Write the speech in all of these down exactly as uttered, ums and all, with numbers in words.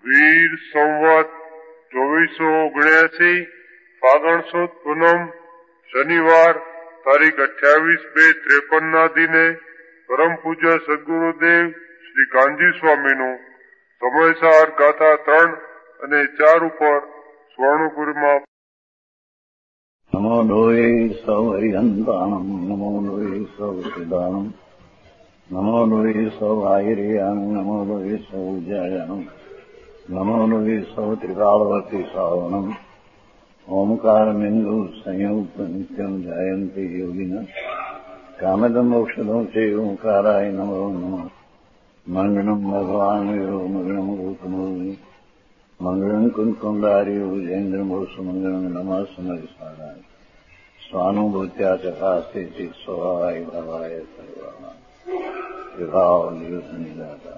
વીર સંવત ચોવીસો ઓગણ્યાસી ફાગણ સુદ પૂનમ શનિવાર તારીખ અઠ્યાવીસ બે ત્રેપન ના દિને પરમ પૂજ્ય સદગુરુદેવ શ્રી કાનજી સ્વામીનું સમયસાર ગાથા ત્રણ અને ચાર ઉપર સ્વર્ણપુરીમાં નમો લોહે સૌ હરિહંતાણમ નમો લોહે સૌ સિદ્ધાણમ નમો લોહે સૌ આયર્યામ નમો લોહે સૌ જયામ નમો લોહે સૌ ત્રિકાળવતી શ્રાવણમ ઓમકાર બિંદુ સંયુક્ત નિત્યમ જયંતિ યોગિના કામદમ ઔષધમ છે ઓંકારાય નમો નમઃ મંગળમ ભગવાન વીરો મંગળમ ગૌતમોની મંગળમ કુંકુંડાર્યો જૈન્દ્રમોષ મંગળમ નમઃ સમયસારાય સ્વાનુભૂત્યા ચકાસ્તે ચિત સ્વભાવાય ભાવાય સર્વા વિભાવ નિદાતા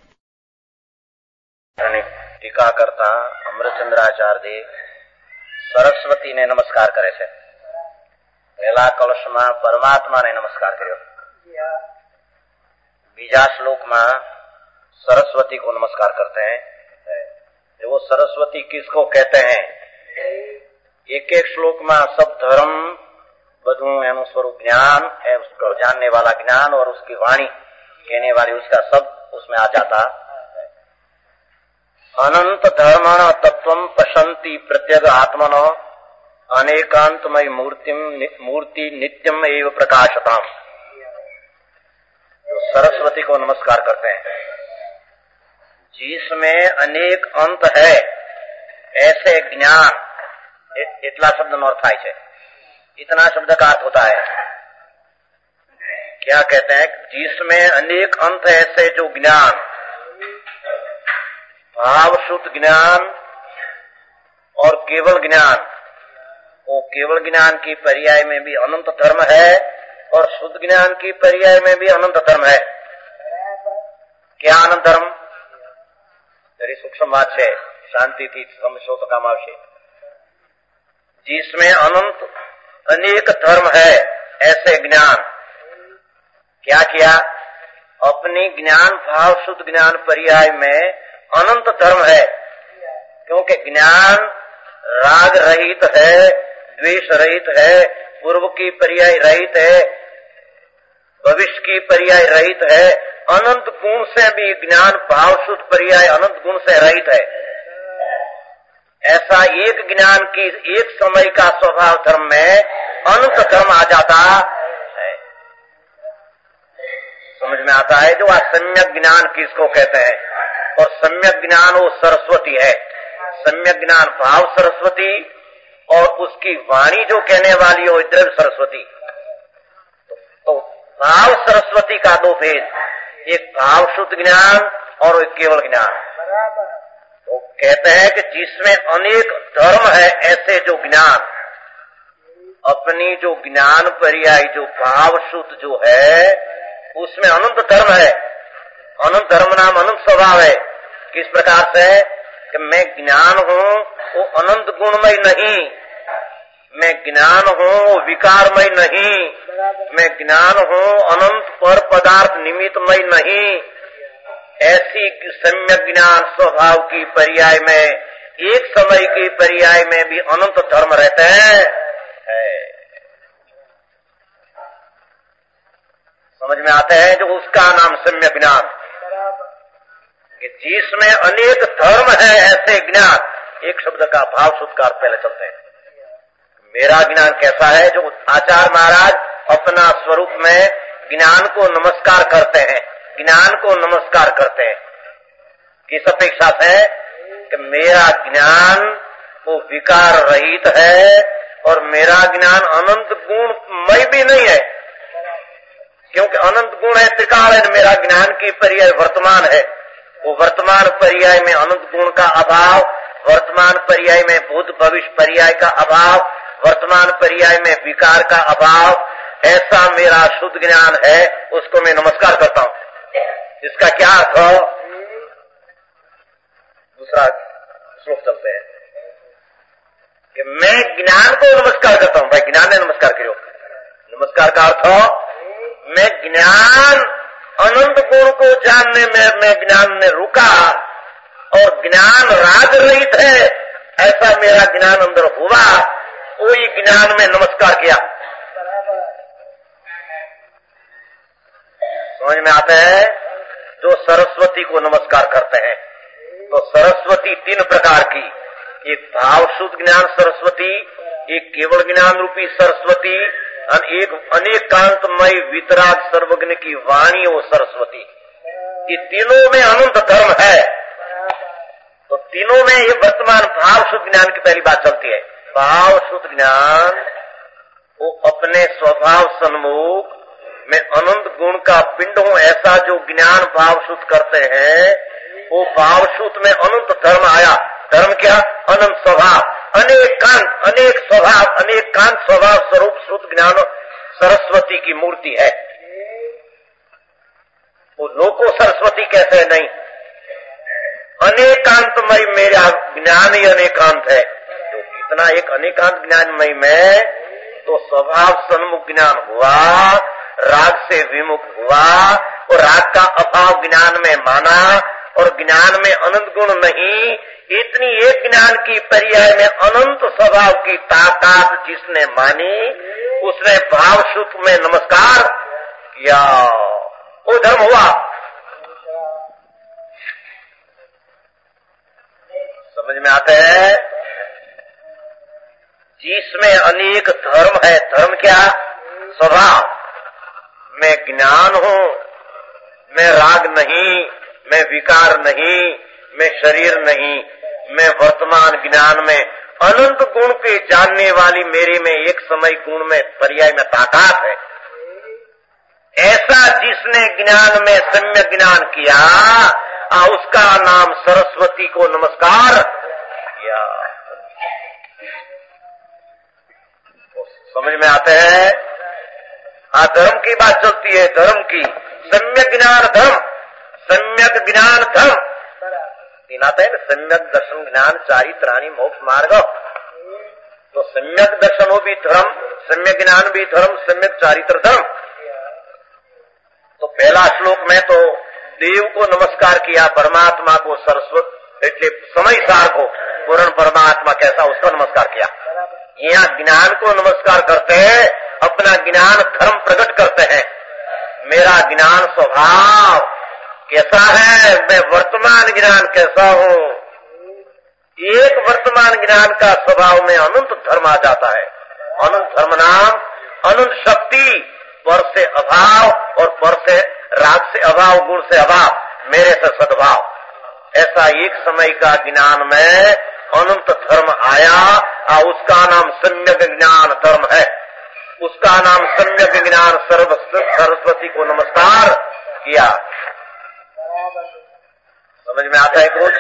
ટીકા કરતા અમૃતચંદ્રાચાર્ય સરસ્વતીને નમસ્કાર કરે છે. પહેલા કલશમાં પરમાત્માને નમસ્કાર કર્યો, बीजा श्लोक में सरस्वती को नमस्कार करते हैं. वो सरस्वती किसको कहते हैं? एक एक श्लोक में सब धर्म बधु एनु स्वरूप ज्ञान है, उसको जानने वाला ज्ञान और उसकी वाणी कहने वाली उसका सब उसमें आ जाता है. अनंत धर्मण तत्वम पशंति प्रत्यग आत्मन अनेकांतमय मूर्ति मूर्ति नित्यम एव प्रकाशताम. जो सरस्वती को नमस्कार करते हैं, जिसमें अनेक अंत है ऐसे ज्ञान, इतना शब्द નો અર્થ થાય છે. इतना शब्द का अर्थ होता है, क्या कहते हैं? जिसमें अनेक अंत है ऐसे जो ज्ञान, भाव शुद्ध ज्ञान और केवल ज्ञान. वो केवल ज्ञान की पर्याय में भी अनंत धर्म है और शुद्ध ज्ञान की पर्याय में भी अनंत धर्म है. क्या अनंत धर्म? जरी सूक्ष्म बात है, शांति थी समझो तो काम आवशे. जिसमें अनंत अनेक धर्म है ऐसे ज्ञान. क्या किया? अपनी ज्ञान भाव शुद्ध ज्ञान पर्याय में अनंत धर्म है, क्योंकि ज्ञान राग रहित है, द्वेष रहित है, पूर्व की पर्याय रहित है, भविष्य की पर्याय रहित है, अनंत गुण से भी ज्ञान भाव शुद्ध पर्याय अनंत गुण से रहित है. ऐसा एक ज्ञान की एक समय का स्वभाव धर्म में अनंत धर्म आ जाता है. समझ में आता है? जो आज सम्यक ज्ञान किसको कहते हैं? और सम्यक ज्ञान वो सरस्वती है. सम्यक ज्ञान भाव सरस्वती और उसकी वाणी जो कहने वाली हो द्रव्य सरस्वती. तो भाव सरस्वती का दो भेद, एक भाव शुद्ध ज्ञान और एक केवल ज्ञान. तो कहते हैं कि जिसमें अनेक धर्म है ऐसे जो ज्ञान, अपनी जो ज्ञान पर्याय जो भाव शुद्ध जो है उसमें अनंत धर्म है. अनंत धर्म नाम अनंत स्वभाव है. किस प्रकार से? कि मैं ज्ञान हूँ वो अनंत गुणमय नहीं, मैं ज्ञान हूँ वो विकारमय नहीं, मैं ज्ञान हूँ अनंत पर पदार्थ निमित्तमय नहीं. ऐसी सम्यक ज्ञान स्वभाव की पर्याय में एक समय की पर्याय में भी अनंत धर्म रहते हैं. समझ में आते हैं? जो उसका नाम सम्यक ज्ञान, कि जिसमें अनेक धर्म है ऐसे ज्ञान. एक शब्द का भाव शुद्ध का अर्थ पहले चलते हैं. मेरा ज्ञान कैसा है? जो आचार्य महाराज अपना स्वरूप में ज्ञान को नमस्कार करते हैं, ज्ञान को नमस्कार करते हैं किस अपेक्षा से? कि मेरा ज्ञान वो विकार रहित है और मेरा ज्ञान अनंत गुणमय भी नहीं है, क्योंकि अनंत गुण है, त्रिकाल है. मेरा ज्ञान की पर्याय वर्तमान है, वो वर्तमान पर्याय में अनंत गुण का अभाव, वर्तमान पर्याय में भूत भविष्य पर्याय का अभाव, वर्तमान पर्याय में विकार का अभाव. ऐसा मेरा शुद्ध ज्ञान है, उसको मैं नमस्कार करता हूँ. इसका क्या अर्थ हो? दूसरा श्लोक चलते हैं कि मैं ज्ञान को नमस्कार करता हूँ. भाई ज्ञान ने नमस्कार करो. नमस्कार का अर्थ हो मैं ज्ञान अनंत गुण को जानने में मैं ज्ञान ने रुका और ज्ञान राग रहित है, ऐसा मेरा ज्ञान अंदर हुआ, वही ज्ञान में नमस्कार किया। समझ में आता है? जो सरस्वती को नमस्कार करते हैं, तो सरस्वती तीन प्रकार की, एक भाव शुद्ध ज्ञान सरस्वती, एक केवल ज्ञान रूपी सरस्वती, और एक अनेकांतमय वितराग सर्वज्ञ की वाणी वो सरस्वती। ये तीनों में अनंत धर्म है। तो तीनों में ये वर्तमान भाव शुद्ध ज्ञान की पहली बात चलती है। भाव शुद्ध ज्ञान वो अपने स्वभाव सन्मुख में अनंत गुण का पिंड हो, ऐसा जो ज्ञान भाव शुद्ध करते हैं, वो भाव शुद्ध में अनंत धर्म आया। धर्म क्या? अनंत स्वभाव, अनेक कांत, अनेक स्वभाव, अनेक कांत स्वभाव स्वरूप शुद्ध ज्ञान सरस्वती की मूर्ति है। वो लोको सरस्वती कहते हैं, नहीं, अनेकांतमय मेरा ज्ञान ही अनेकांत है। तो कितना एक अनेकांत ज्ञानमय में तो स्वभाव सन्मुख ज्ञान हुआ, राग से विमुख हुआ, और राग का अभाव ज्ञान में माना, और ज्ञान में अनंत गुण नहीं, इतनी एक ज्ञान की पर्याय में अनंत स्वभाव की ताकत जिसने मानी, उसने भाव शुद्ध में नमस्कार किया, वो धर्म हुआ। समझ में आते हैं? जिसमें अनेक धर्म है। धर्म क्या? स्वभाव। मैं ज्ञान हूं, मैं राग नहीं, मैं विकार नहीं, मैं शरीर नहीं, मैं वर्तमान ज्ञान में अनंत गुण के जानने वाली मेरे में एक समय गुण में पर्याय में ताकत है। ऐसा जिसने ज्ञान में सम्यक ज्ञान किया, आ उसका नाम सरस्वती को नमस्कार किया। समझ में आते हैं? हाँ, धर्म की बात चलती है, धर्म की। सम्यक ज्ञान धर्म, सम्यक ज्ञान धर्म तीन आता है ना, सम्यक दर्शन ज्ञान चारित्राणि मोक्ष मार्ग। तो सम्यक दर्शन भी धर्म, सम्यक ज्ञान भी धर्म, सम्यक चारित्र धर्म। तो पहला श्लोक में तो देव को नमस्कार किया, परमात्मा को सरस्वत એટલે समय सार को पूर्ण परमात्मा कैसा उसका नमस्कार किया। यहाँ ज्ञान को नमस्कार करते हैं, अपना ज्ञान धर्म प्रकट करते हैं। मेरा ज्ञान स्वभाव कैसा है, मैं वर्तमान ज्ञान कैसा हूँ। एक वर्तमान ज्ञान का स्वभाव में अनंत धर्म आ जाता है। अनंत धर्म नाम अनंत शक्ति, पर से अभाव और पर से राग से अभाव, गुण से अभाव, मेरे से सद्भाव। ऐसा एक समय का ज्ञान में अनंत धर्म आया, और उसका नाम सम्यक ज्ञान धर्म है। उसका नाम सम्यक ज्ञान सर्व सरस्वती को नमस्कार किया। समझ में आता है कुछ?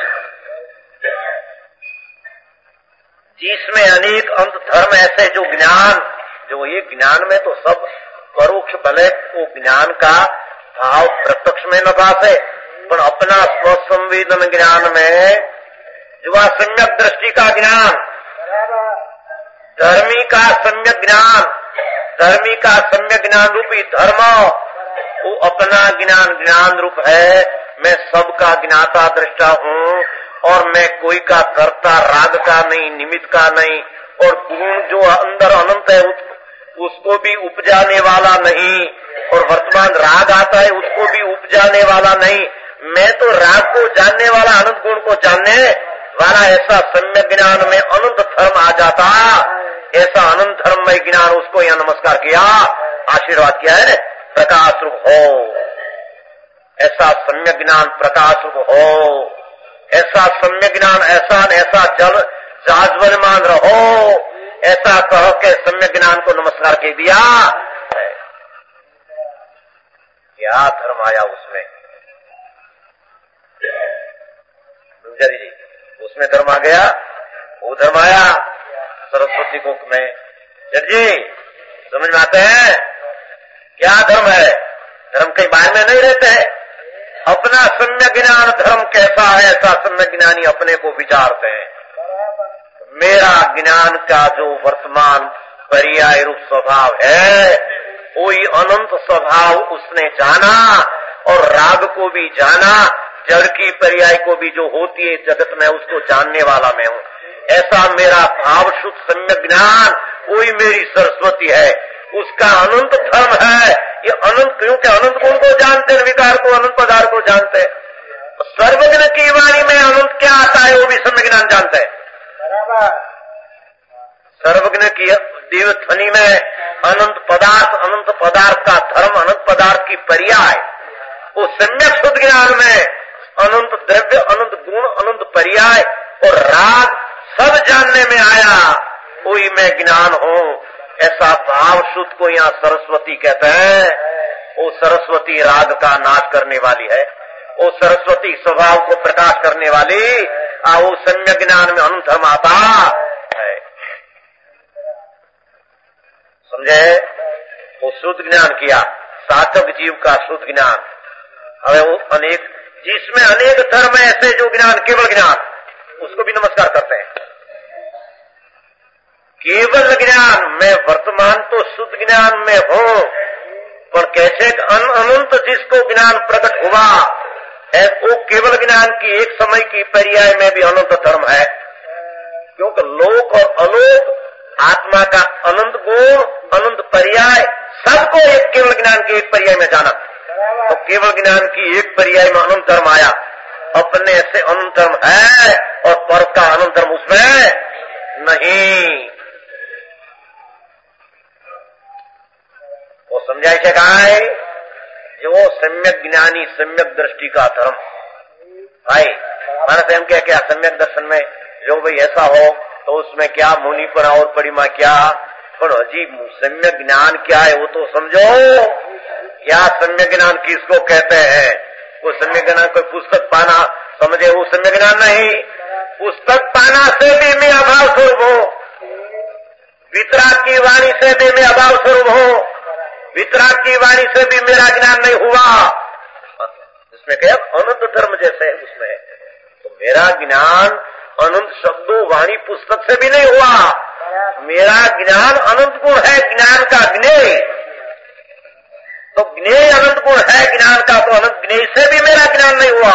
जिसमें अनेक अंत धर्म ऐसे जो ज्ञान, जो ये ज्ञान में तो सब परोक्ष भले वो ज्ञान का भाव प्रत्यक्ष में न पाते, पर अपना स्वसंवेदन ज्ञान में जो सम्यक दृष्टि का ज्ञान, धर्मी का सम्यक ज्ञान, धर्मी का सम्यक ज्ञान रूपी धर्म, वो अपना ज्ञान ज्ञान रूप है। मैं सबका ज्ञाता दृष्टा हूँ, और मैं कोई का कर्ता राग का नहीं, निमित्त का नहीं, और गुण जो अंदर अनंत है उसको भी उपजाने वाला नहीं, और वर्तमान राग आता है उसको भी उपजाने वाला नहीं। मैं तो राग को जानने वाला, अनंत गुण को जानने वाला, ऐसा सम्यक ज्ञान में अनंत धर्म आ जाता। ऐसा अनंत धर्ममय ज्ञान, उसको यहाँ नमस्कार किया, आशीर्वाद किया है, प्रकाश रूप हो। ऐसा सम्यक ज्ञान प्रकाश रूप हो, ऐसा सम्यक ज्ञान, ऐसा ऐसा जल जाज्वल्यमान रहो, ऐसा कह के सम्यक ज्ञान को नमस्कार के दिया। क्या धर्म आया उसमें? जी, उसमें धर्म आ गया, वो धर्म आया सरस्वती को में। जी समझ में आते हैं? क्या धर्म है? धर्म कहीं बाहर में नहीं रहते हैं। अपना सम्यक ज्ञान धर्म कैसा है, ऐसा सम्यक ज्ञानी अपने को विचारते हैं। मेरा ज्ञान का जो वर्तमान पर्याय रूप स्वभाव है, वही अनंत स्वभाव उसने जाना, और राग को भी जाना। जड़ की पर्याय को भी जो होती है जगत में उसको जानने वाला मैं हूँ। ऐसा मेरा भाव शुद्ध सम्यक ज्ञान वही मेरी सरस्वती है, उसका अनंत धर्म है। ये अनंत, क्योंकि अनंत गुण को जानते हैं, विकार को, अनंत पदार्थ को जानते हैं। सर्वज्ञ की वाणी में अनंत क्या आता है वो भी सम्यक ज्ञान जानते हैं। सर्वज्ञ की दिव्य ध्वनि में अनंत पदार्थ, अनंत पदार्थ का धर्म, अनंत पदार्थ की पर्याय, वो सम्यक शुद्ध ज्ञान में अनंत द्रव्य, अनंत गुण, अनंत पर्याय और राग सब जानने में आया, वही मैं ज्ञान हूँ। ऐसा भाव शुद्ध को यहाँ सरस्वती कहते हैं। वो सरस्वती राग का नाश करने वाली है, वो सरस्वती स्वभाव को प्रकाश करने वाली, आ वो सम्यक ज्ञान में अनंत धर्म आता है। समझे? वो शुद्ध ज्ञान किया, साधक जीव का शुद्ध ज्ञान। हमें वो अनेक, जिसमें अनेक धर्म ऐसे जो ज्ञान केवल ज्ञान, उसको भी नमस्कार करते हैं। केवल ज्ञान, मैं वर्तमान तो शुद्ध ज्ञान में हूँ, पर कैसे अनंत जिसको ज्ञान प्रकट हुआ है, वो केवल ज्ञान की एक समय की पर्याय में भी अनंत धर्म है। क्योंकि लोक और अलोक, आत्मा का अनंत गुण, अनंत पर्याय, सबको एक केवल ज्ञान के एक पर्याय में जाना। तो केवल ज्ञान की एक पर्याय में अनंत धर्म आया। अपने से अनंत धर्म है और पर का अनंत धर्म उसमें नहीं। वो समझाई से कहा है जो सम्यक ज्ञानी, सम्यक दृष्टि का धर्म भाई। माना से हम क्या क्या सम्यक दर्शन में जो भाई ऐसा हो तो उसमें क्या मुनि पर और परिमा क्या, पर अजीब सम्यक ज्ञान क्या है वो तो समझो। क्या सम्यक ज्ञान किसको कहते हैं? वो सम्यक ज्ञान कोई पुस्तक पाना समझे वो सम्यक ज्ञान नहीं। पुस्तक पाना से भी मैं अभाव स्वरूप हूँ, वितराग की वाणी से भी मैं अभाव स्वरूप हूँ, वितराग की वाणी से भी मेरा ज्ञान नहीं हुआ। इसमें क्या अनंत धर्म जैसे है उसमें, तो मेरा ज्ञान अनंत शब्दों वाणी पुस्तक से भी नहीं हुआ। मेरा ज्ञान अनंत गुण है, ज्ञान का ज्ञेय, तो ज्ञेय अनंत गुण है ज्ञान का, तो अनंत ज्ञेय से भी मेरा ज्ञान नहीं हुआ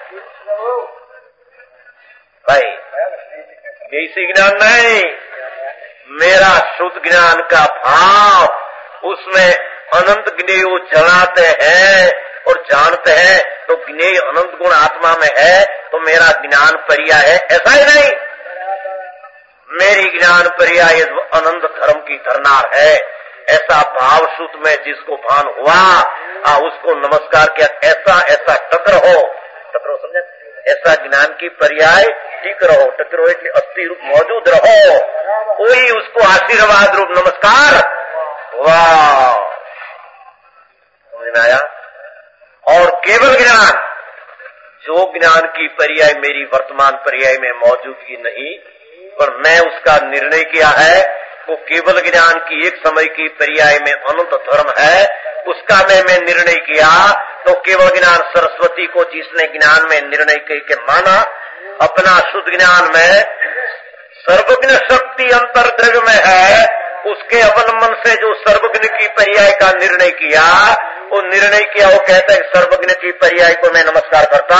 भाई। ज्ञेय से ज्ञान नहीं, मेरा शुद्ध ज्ञान का भाव, उसमें अनंत ज्ञेय वो जनाते हैं और जानते हैं, तो ज्ञेय अनंत गुण आत्मा में है तो मेरा ज्ञान पर्याय है, ऐसा ही नहीं। मेरी ज्ञान पर्याय अनंत धर्म की धरनार है। ऐसा भाव शुद्ध में जिसको भान हुआ आ, उसको नमस्कार किया। ऐसा ऐसा टकर हो, टकर हो समझे, ऐसा ज्ञान की पर्याय टिक रहो, टकर हो इसलिए अस्थि रूप मौजूद रहो, वही उसको आशीर्वाद रूप नमस्कार। वाह, समझ में आया? और केवल ज्ञान, जो ज्ञान की पर्याय मेरी वर्तमान पर्याय में मौजूदगी नहीं, पर मैं उसका निर्णय किया है, वो केवल ज्ञान की एक समय की पर्याय में अनंत धर्म है, उसका मैं मैं निर्णय किया। तो केवल ज्ञान सरस्वती को जिसने ज्ञान में निर्णय करके माना, अपना शुद्ध ज्ञान में सर्वज्ञ शक्ति अंतर्द्रव्य में है, उसके अवलंबन से जो सर्वज्ञ की पर्याय का निर्णय किया, वो निर्णय किया, वो कहते हैं सर्वज्ञ की पर्याय को मैं नमस्कार करता।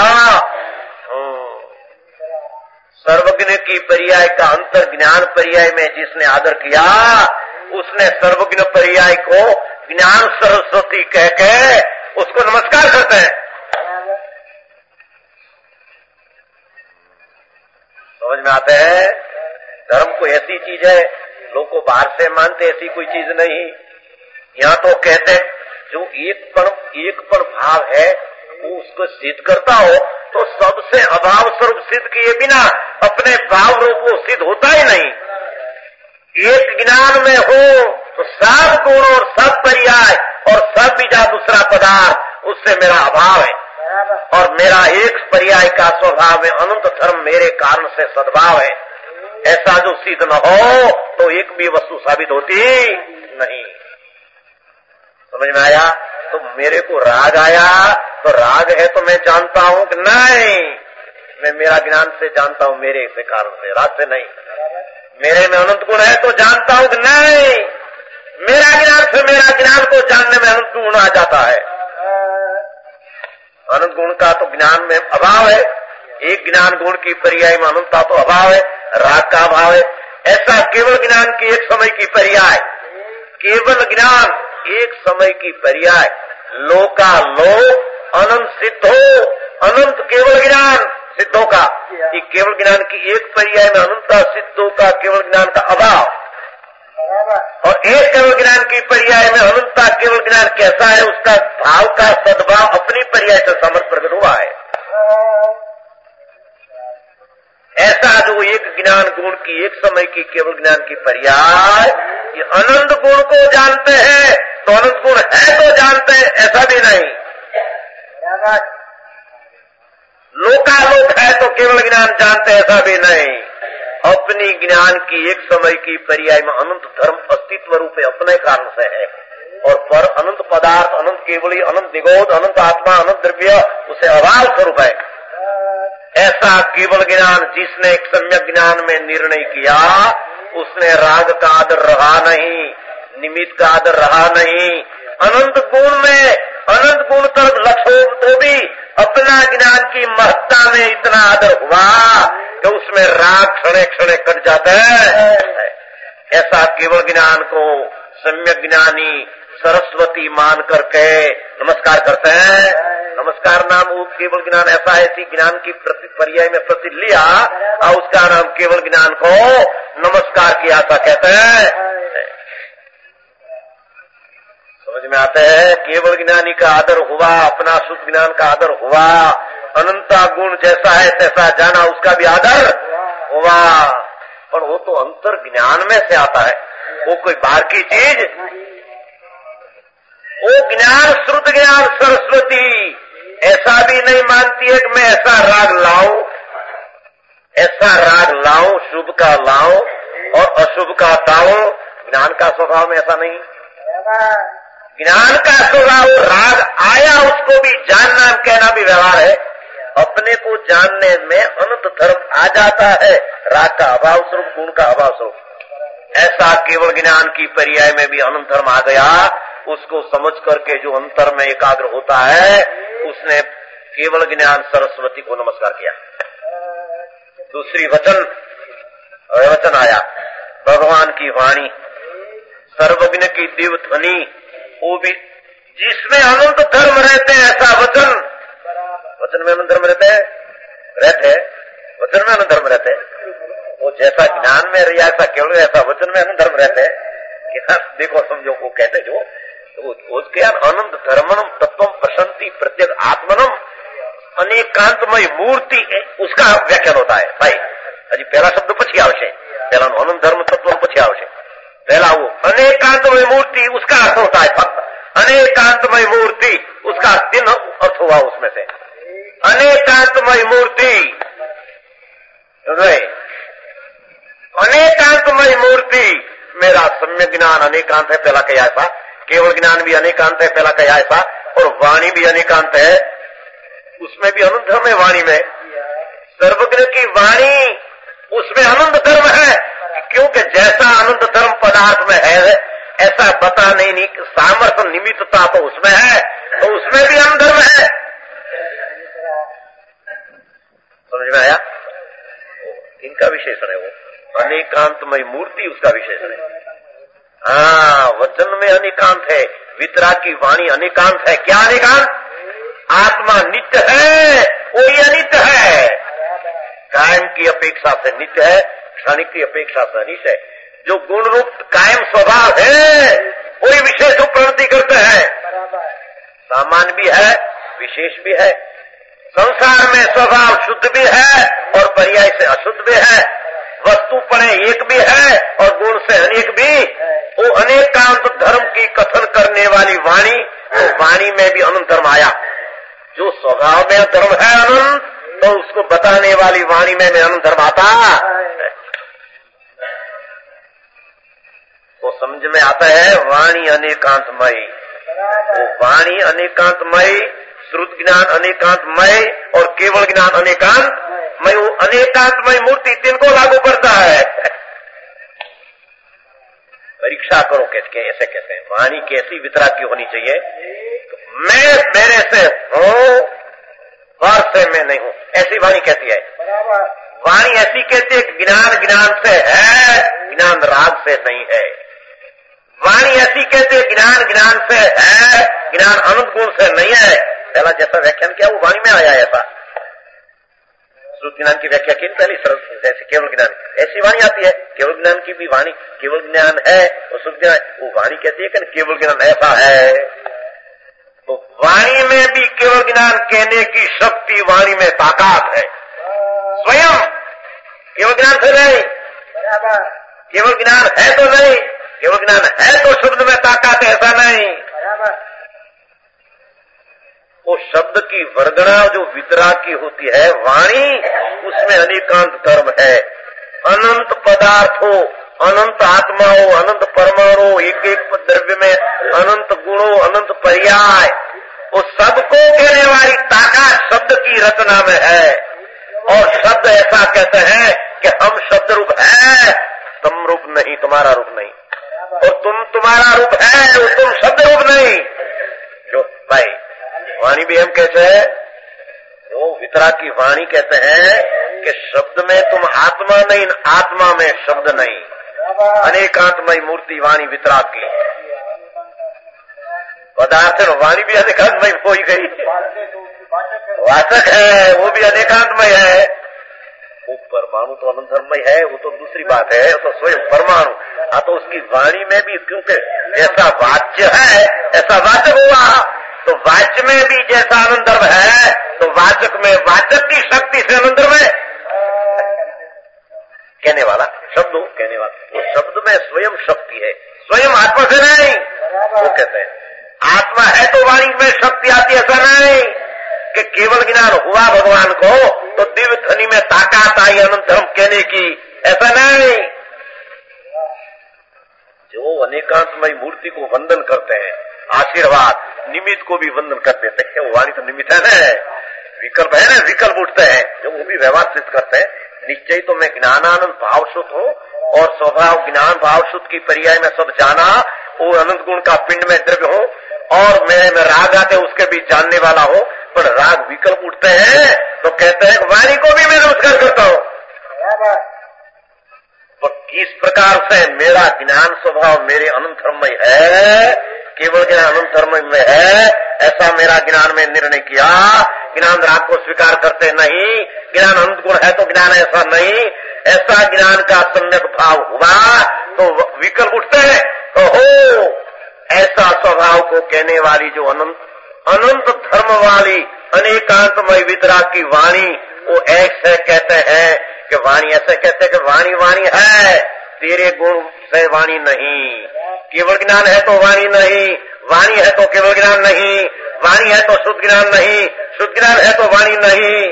सर्वज्ञ की पर्याय का अंतर ज्ञान पर्याय में जिसने आदर किया, उसने सर्वज्ञ पर्याय को ज्ञान सरस्वती कह के उसको नमस्कार करते हैं। समझ में आते हैं? धर्म कोई ऐसी चीज है, लोग को बाहर से मानते, ऐसी कोई चीज नहीं। यहाँ तो कहते हैं जो एक पण एक पण भाव है वो उसको सिद्ध करता हो, तो सबसे अभाव स्वरूप सिद्ध किए बिना अपने भाव रूप वो सिद्ध होता ही नहीं। एक ज्ञान में हो तो सब गुण और सब पर्याय और सब बीजा दूसरा पदार्थ, उससे मेरा अभाव है, और मेरा एक पर्याय का स्वभाव है, अनंत धर्म मेरे कारण से सद्भाव है। ऐसा जो सिद्ध न हो तो एक भी वस्तु साबित होती नहीं। समझ में आया? तो मेरे को राग आया तो राग है तो मैं जानता हूं कि नहीं, मैं मेरा ज्ञान से जानता हूं, मेरे से कारण से, राग से नहीं। मेरे में अनंत गुण है तो जानता हूं कि नहीं, मेरा ज्ञान से मेरा ज्ञान को जानने में अनंत गुण आ जाता है। अनंत गुण का तो ज्ञान में अभाव है, एक ज्ञान गुण की पर्याय में अनंतता तो अभाव है, राग का अभाव है। ऐसा केवल ज्ञान की एक समय की पर्याय, केवल ज्ञान एक समय की पर्याय, लोका लोक अनंत सिद्धो, अनंत केवल ज्ञान सिद्धों का, ये केवल ज्ञान की एक पर्याय में अनंतता सिद्धों का केवल ज्ञान का अभाव, और एक केवल ज्ञान की पर्याय में अनंतता केवल ज्ञान कैसा है, उसका भाव का सद्भाव अपनी पर्याय से समर्थ प्रकट हुआ है। ऐसा जो एक ज्ञान गुण की एक समय की केवल ज्ञान की पर्याय, ये अनंत गुण को जानते हैं तो अनंत गुण है तो जानते हैं, ऐसा भी नहीं। लोकालोक है तो केवल ज्ञान जानते हैं, ऐसा भी नहीं। अपनी ज्ञान की एक समय की पर्याय में अनंत धर्म अस्तित्व रूपे अपने कारण से है, और पर अनंत पदार्थ, अनंत केवली, अनंत निगोद, अनंत आत्मा, अनंत द्रव्य उसे अभाव स्वरूप है। ऐसा केवल ज्ञान जिसने एक सम्यक ज्ञान में निर्णय किया, उसने राग का आदर रहा नहीं, निमित्त का आदर रहा नहीं। अनंत गुण में अनंत गुण तक लक्ष्य तो भी अपना ज्ञान की महत्ता में इतना आदर हुआ कि उसमें राग क्षणे क्षणे कट जाता है। ऐसा केवल ज्ञान को सम्यक ज्ञानी सरस्वती मान करके नमस्कार करते हैं। नमस्कार नाम वो केवल ज्ञान ऐसा है, इसी ज्ञान की प्रति पर्याय में प्रति लिया और उसका नाम केवल ज्ञान को नमस्कार किया था कहते हैं। समझ में आते हैं, केवल ज्ञानी का आदर हुआ, अपना शुद्ध ज्ञान का आदर हुआ, अनंता गुण जैसा है तैसा जाना, उसका भी आदर हुआ। पर वो तो अंतर ज्ञान में से आता है, वो कोई बाहर की चीज, वो ज्ञान श्रुत ज्ञान सरस्वती ऐसा भी नहीं मानती है कि मैं ऐसा राग लाऊं, ऐसा राग लाऊं, शुभ का लाऊं और अशुभ का ताऊं। ज्ञान का स्वभाव में ऐसा नहीं। ज्ञान का स्वभाव राग आया उसको भी जानना कहना भी व्यवहार है। अपने को जानने में अनंत धर्म आ जाता है, राग का अभाव स्वरूप, गुण का अभाव स्वरूप। ऐसा केवल ज्ञान की पर्याय में भी अनंत धर्म आ गया। उसको समझ करके जो अंतर में एकाग्र होता है, उसने केवल ज्ञान सरस्वती को नमस्कार किया। दूसरी वचन वचन आया, भगवान की वाणी, सर्वज्ञ की दिव्य ध्वनि, वो भी जिसमें अनंत धर्म रहते हैं। ऐसा वचन, वचन में अनंत धर्म रहते हैं, रहते वचन में अनंत धर्म रहते हैं। वो जैसा ज्ञान में रिया ऐसा केवल ऐसा वचन में अनंत धर्म रहते हैं। देखो समझो, वो कहते जो उसके अनंत धर्मनम तत्वम प्रशांति प्रत्येक आत्मनम अनेकांतमय मूर्ति, उसका व्याख्यान होता है। भाई अजी पहला शब्द પછી આવશે, पहला अनंत धर्म तत्व પછી આવશે। पहला वो अनेकांतमय मूर्ति, उसका अर्थ होता है फक्त अनेकांतमय मूर्ति, उसका तीन अर्थ हुआ उसमें से। अनेकांतमय मूर्ति, अनेकांतमय मूर्ति, मेरा सम्यक ज्ञान अनेकांत है, पहला कहा ऐसा। केवल ज्ञान भी अनेकांत है, पहला कहा ऐसा। और वाणी भी अनेकांत है, उसमें भी अनंत धर्म है। वाणी में सर्वज्ञ की वाणी, उसमें अनंत धर्म है, क्योंकि जैसा अनंत धर्म पदार्थ में है ऐसा पता नहीं, नहीं सामर्थ्य निमित्तता तो उसमें है, तो उसमें भी अनंत धर्म है। समझ में आया? इनका विशेषण है वो, अनेकांतमय मूर्ति उसका विशेषण है। हाँ, वचन में अनेकांत है, वितरा की वाणी अनेकांत है। क्या अनेकांत? आत्मा नित्य है, वही अनित्य है। कायम की अपेक्षा से नित्य है, क्षणिक की अपेक्षा से अनित्य है। जो गुण रूप कायम स्वभाव है, वही विशेष रूप प्रवृत्ति करते हैं। सामान्य भी है, विशेष भी है। संसार में स्वभाव शुद्ध भी है और पर्याय से अशुद्ध भी है। वस्तुपणे एक भी है और गुण से अनेक भी। वो अनेकांत धर्म की कथन करने वाली वाणी, तो वाणी में भी अनंत धर्म आया। जो स्वभाव में धर्म है अनंत, तो उसको बताने वाली वाणी में भी अनंत धर्म आता है। तो समझ में आता है, वाणी अनेकांतमय, वो वाणी अनेकांतमय, श्रुत ज्ञान अनेकांतमय और केवल ज्ञान अनेकांतमय। वो अनेकांतमय मूर्ति तीन को लागू करता है। परीक्षा करो कैसे ऐसे कैसे वाणी कैसी वितरा की होनी चाहिए। तो मैं मेरे से हूँ, और से मैं नहीं हूं, ऐसी वाणी कहती है। वाणी ऐसी कहती है कि ज्ञान ज्ञान से है, ज्ञान राग से नहीं है। वाणी ऐसी कहती है ज्ञान ज्ञान से है, ज्ञान अनंत गुण से नहीं है। पहला जैसा व्याख्यान किया वो वाणी में आया ऐसा। श्रुत ज्ञान की व्याख्या की पहली सरल जैसे केवल ज्ञान, ऐसी वाणी आती है। केवल ज्ञान की भी वाणी केवल ज्ञान है और शुद्ध ज्ञान, वो वाणी कहती है कि केवल ज्ञान ऐसा है। तो वाणी में भी केवल ज्ञान कहने की शक्ति वाणी में ताकत है स्वयं। केवल ज्ञान से नहीं, केवल ज्ञान है तो नहीं, केवल ज्ञान है तो शब्द में ताकत है ऐसा नहीं। वो शब्द की वर्गणा जो वितरा की होती है वाणी, उसमें अनेकांत धर्म है। अनंत पदार्थ हो, अनंत आत्मा हो, अनंत परमाणु, एक एक द्रव्य में अनंत गुणों, अनंत पर्याय, वो सबको कहने वाली ताकत शब्द की रचना में है। और शब्द ऐसा कहते हैं कि हम शब्द रूप है, तुम रूप नहीं, तुम्हारा रूप नहीं, और तुम तुम्हारा रूप है, तुम शब्द रूप नहीं। जो भाई वाणी भी हम कहते हैं, वो वितरा की वाणी कहते हैं कि शब्द में तुम आत्मा नहीं, आत्मा में शब्द नहीं। अनेकांतमय मूर्ति वाणी वितरा की। पदार्थ वाणी भी अनेकांतमय हो ही गई, वाचक है वो भी अनेकांतमय है। वो परमाणु तो अनंतमय है, वो तो दूसरी बात है, वो तो स्वयं परमाणु। हाँ तो उसकी वाणी में भी क्योंकि ऐसा वाच्य है ऐसा वाचक हुआ, तो वाच्य में भी जैसा अनंतर्व है तो वाचक में वाचक की शक्ति से अनंतर्व है। कहने वाला शब्द हो, कहने वाला वो शब्द में स्वयं शक्ति है, स्वयं आत्मा से नहीं। वो कहते हैं आत्मा है तो वाणी में शक्ति आती है, ऐसा नहीं कि केवल ज्ञान हुआ भगवान को तो दिव्य ध्वनि में ताकत आई अनंतरम कहने की, ऐसा नहीं। जो अनेकांतमय मूर्ति को वंदन करते हैं, आशीर्वाद निमित्त को भी वंदन कर देते हैं, वो वाणी तो निमित्त है ना, विकल्प है ना, विकल्प उठते हैं जो वो भी व्यवहार सिद्ध करते हैं। निश्चय तो मैं ज्ञानानंद भावशुद्ध हूँ और स्वभाव ज्ञान भावशुद्ध की पर्याय में सब जाना, वो अनंत गुण का पिंड में द्रव्य हो और मेरे में राग आते उसके भी जानने वाला हो, पर राग विकल्प उठते हैं तो कहते हैं वाणी को भी मैं नमस्कार करता हूँ। तो किस प्रकार से मेरा ज्ञान स्वभाव मेरे अनंत धर्ममय है, केवल ज्ञान अनंत धर्ममय में है, ऐसा मेरा ज्ञान में निर्णय किया। ज्ञान राग को स्वीकार करते नहीं, ज्ञान अनंत गुण है तो ज्ञान ऐसा नहीं, ऐसा ज्ञान का सम्यक भाव हुआ तो विकल्प उठते हैं। तो हो ऐसा स्वभाव को कहने वाली जो अनंत अनंत धर्म वाली अनेकांतमय वितरा की वाणी, वो ऐसे कहते हैं कि वाणी ऐसे कहते हैं कि वाणी वाणी है, तेरे गुण से वाणी नहीं। केवल ज्ञान है तो वाणी नहीं, वाणी है तो केवल ज्ञान नहीं, वाणी है तो शुद्ध ज्ञान नहीं, शुद्ध ज्ञान है तो वाणी नहीं।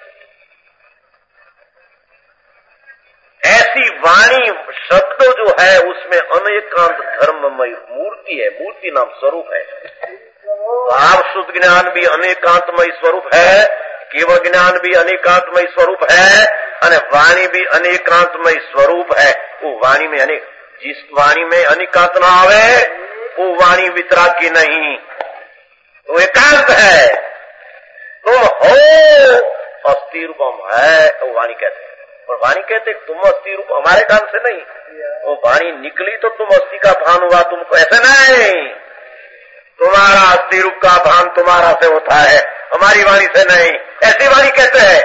ऐसी वाणी शब्द जो है उसमें अनेकांत धर्ममय मूर्ति है, मूर्ति नाम स्वरूप है। भाव शुद्ध ज्ञान भी अनेकांतमय स्वरूप है, केवल ज्ञान भी अनेकांतमय स्वरूप है, और वाणी भी अनेकांतमय स्वरूप है। वो वाणी में अनेक, जिस वाणी में अनेकांत ना आवे वो वाणी वितरा की नहीं, वो एकांत है। तुम हो अस्थि रूपम है, वो वाणी कहते हैं। और वाणी कहते तुम अस्थि रूप हमारे काम से नहीं, वो वाणी निकली तो तुम अस्थि का भान हुआ तुमको, ऐसा नहीं। तुम्हारा अस्थि रूप का भान तुम्हारा से होता है, हमारी वाणी से नहीं, ऐसी वाणी कहते हैं।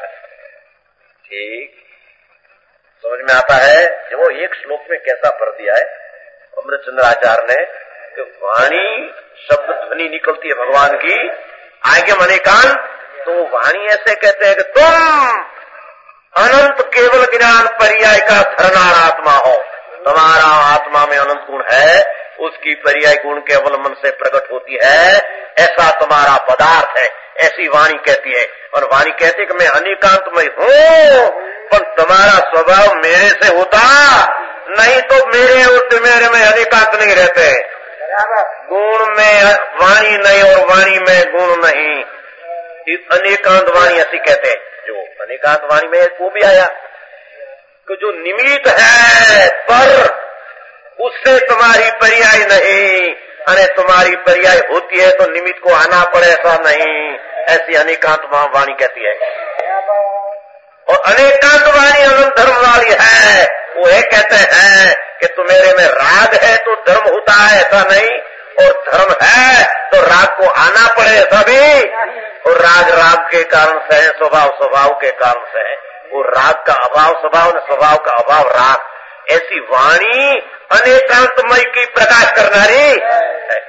ठीक समझ में आता है। जो एक श्लोक में कैसा पढ़ दिया है अमृतचंद्र आचार्य ने कि वाणी शब्द ध्वनि निकलती है भगवान की, आगे अनेकांत, तो वाणी ऐसे कहते हैं कि तुम अनंत केवल ज्ञान पर्याय का धरनार आत्मा हो, तुम्हारा आत्मा में अनंत गुण है, उसकी पर्याय गुण के अवलंबन से प्रकट होती है, ऐसा तुम्हारा पदार्थ है, ऐसी वाणी कहती है। और वाणी कहती है कि मैं अनेकांतमय हूँ, पर तुम्हारा स्वभाव मेरे से होता नहीं तो मेरे और मेरे में अनेकांत नहीं रहते। गुण में वाणी नहीं और वाणी में गुण नहीं, अनेकांत वाणी ऐसी कहते हैं। जो अनेकांत वाणी में वो भी आया कि जो निमित्त है पर उससे तुम्हारी पर्याय नहीं, अरे तुम्हारी पर्याय होती है तो निमित्त को आना पड़े ऐसा नहीं, ऐसी अनेकांत वाणी कहती है। और अनेकांत वाणी अनंत धर्म वाली है। वो ये कहते हैं कि तुम्हारे में राग है तो धर्म होता है, ऐसा नहीं, और धर्म है तो राग को आना पड़े, ऐसा भी। और राग राग के कारण से है, स्वभाव स्वभाव के कारण से है। वो राग का अभाव स्वभाव न, स्वभाव का अभाव राग। ऐसी वाणी अनेकांतमय की प्रकाश करनारी है।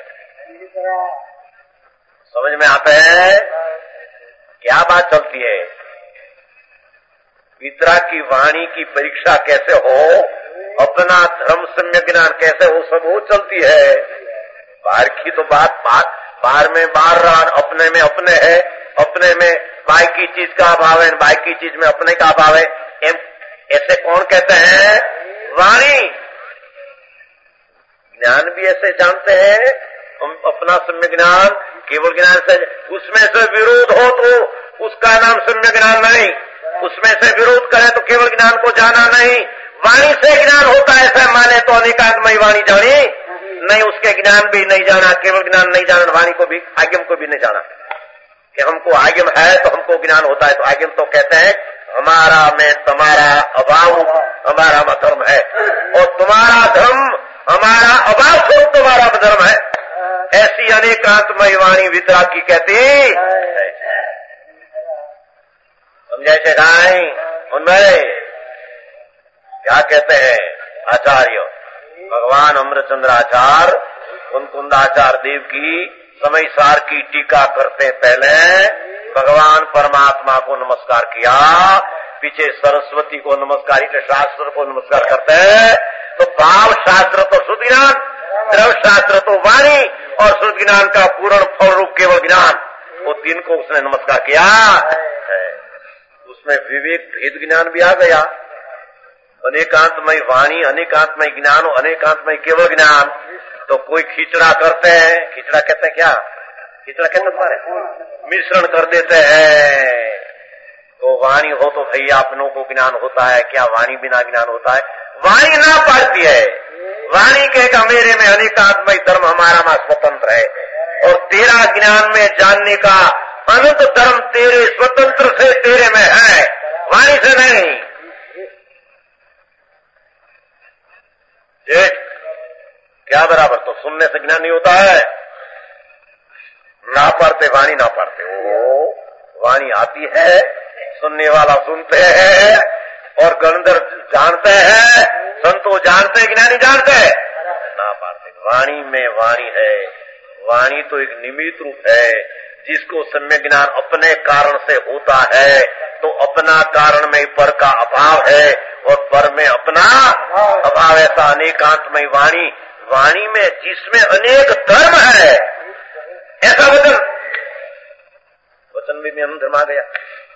समझ में आता है क्या बात चलती है? वितराग की वाणी की परीक्षा कैसे हो, अपना धर्म सम्यक ज्ञान कैसे हो, सब वो चलती है। बाहर की तो बात बात बाहर में बाहर रहा, अपने में अपने है, अपने में बाई की चीज का अभाव है, बाई की चीज में अपने का अभाव है। ऐसे कौन कहते हैं? वाणी ज्ञान भी ऐसे जानते हैं, हम अपना सम्यक ज्ञान केवल ज्ञान से, उसमें से विरोध हो तो उसका नाम सम्यक ज्ञान नहीं, उसमें से विरोध करे तो केवल ज्ञान को जाना नहीं। वाणी से ज्ञान होता है ऐसा माने तो अनेकांतमय वाणी जानी नहीं, उसके ज्ञान भी नहीं जाना, केवल ज्ञान नहीं जाना, वाणी को भी आगम को भी नहीं जाना कि हमको आगम है तो हमको ज्ञान होता है। तो आगम तो कहते हैं हमारा में तुम्हारा अभाव हमारा में धर्म है, और तुम्हारा धर्म हमारा अभाव स्वरूप तुम्हारा धर्म है। ऐसी अनेकांतमय वाणी वितराग की कहती समझे गाय। उनमें क्या कहते हैं आचार्य भगवान अमृतचंद्र आचार्य उन कुंदाचार्य देव की समय सार की टीका करते पहले भगवान परमात्मा को नमस्कार किया, पीछे सरस्वती को नमस्कार, इसे शास्त्र को नमस्कार करते हैं। तो भाव शास्त्र तो शुद्ध ज्ञान, द्रव शास्त्र तो वाणी, और शुद्ध ज्ञान का पूर्ण फल रूप केवल ज्ञान, वो तीन को उसने नमस्कार किया। उसमें विवेक भेद ज्ञान भी आ गया। अनेकांतमय वाणी, अनेकांतमय ज्ञान, अनेकांतमय केवल ज्ञान। तो कोई खिचड़ा करते हैं, खिचड़ा कहते हैं क्या? खिचड़ा कहते हैं तुम्हारे मिश्रण कर देते हैं। तो वाणी हो तो भैया अपनों को ज्ञान होता है क्या? वाणी बिना ज्ञान होता है? वाणी ना पाड़ती है। वाणी कहेगा मेरे में अनेकांतमय धर्म हमारा में स्वतंत्र है, और तेरा ज्ञान में जानने का अनंत धर्म तेरे स्वतंत्र से तेरे में है, वाणी से नहीं। क्या बराबर? तो सुनने से ज्ञान नहीं होता है, ना पढ़ते वाणी ना पढ़ते। ओ वाणी आती है, सुनने वाला सुनते हैं, और गणधर जानते हैं, संतो जानते, ज्ञानी जानते हैं, ना पढ़ते। वाणी में वाणी है। वाणी तो एक निमित्त रूप है, जिसको सम्यक ज्ञान अपने कारण से होता है, तो अपना कारण में पर का अभाव है, और पर में अपना अभाव। ऐसा अनेकांतमय वाणी, वाणी में जिसमें अनेक धर्म है, ऐसा वचन वचन भी में धर्म आ गया,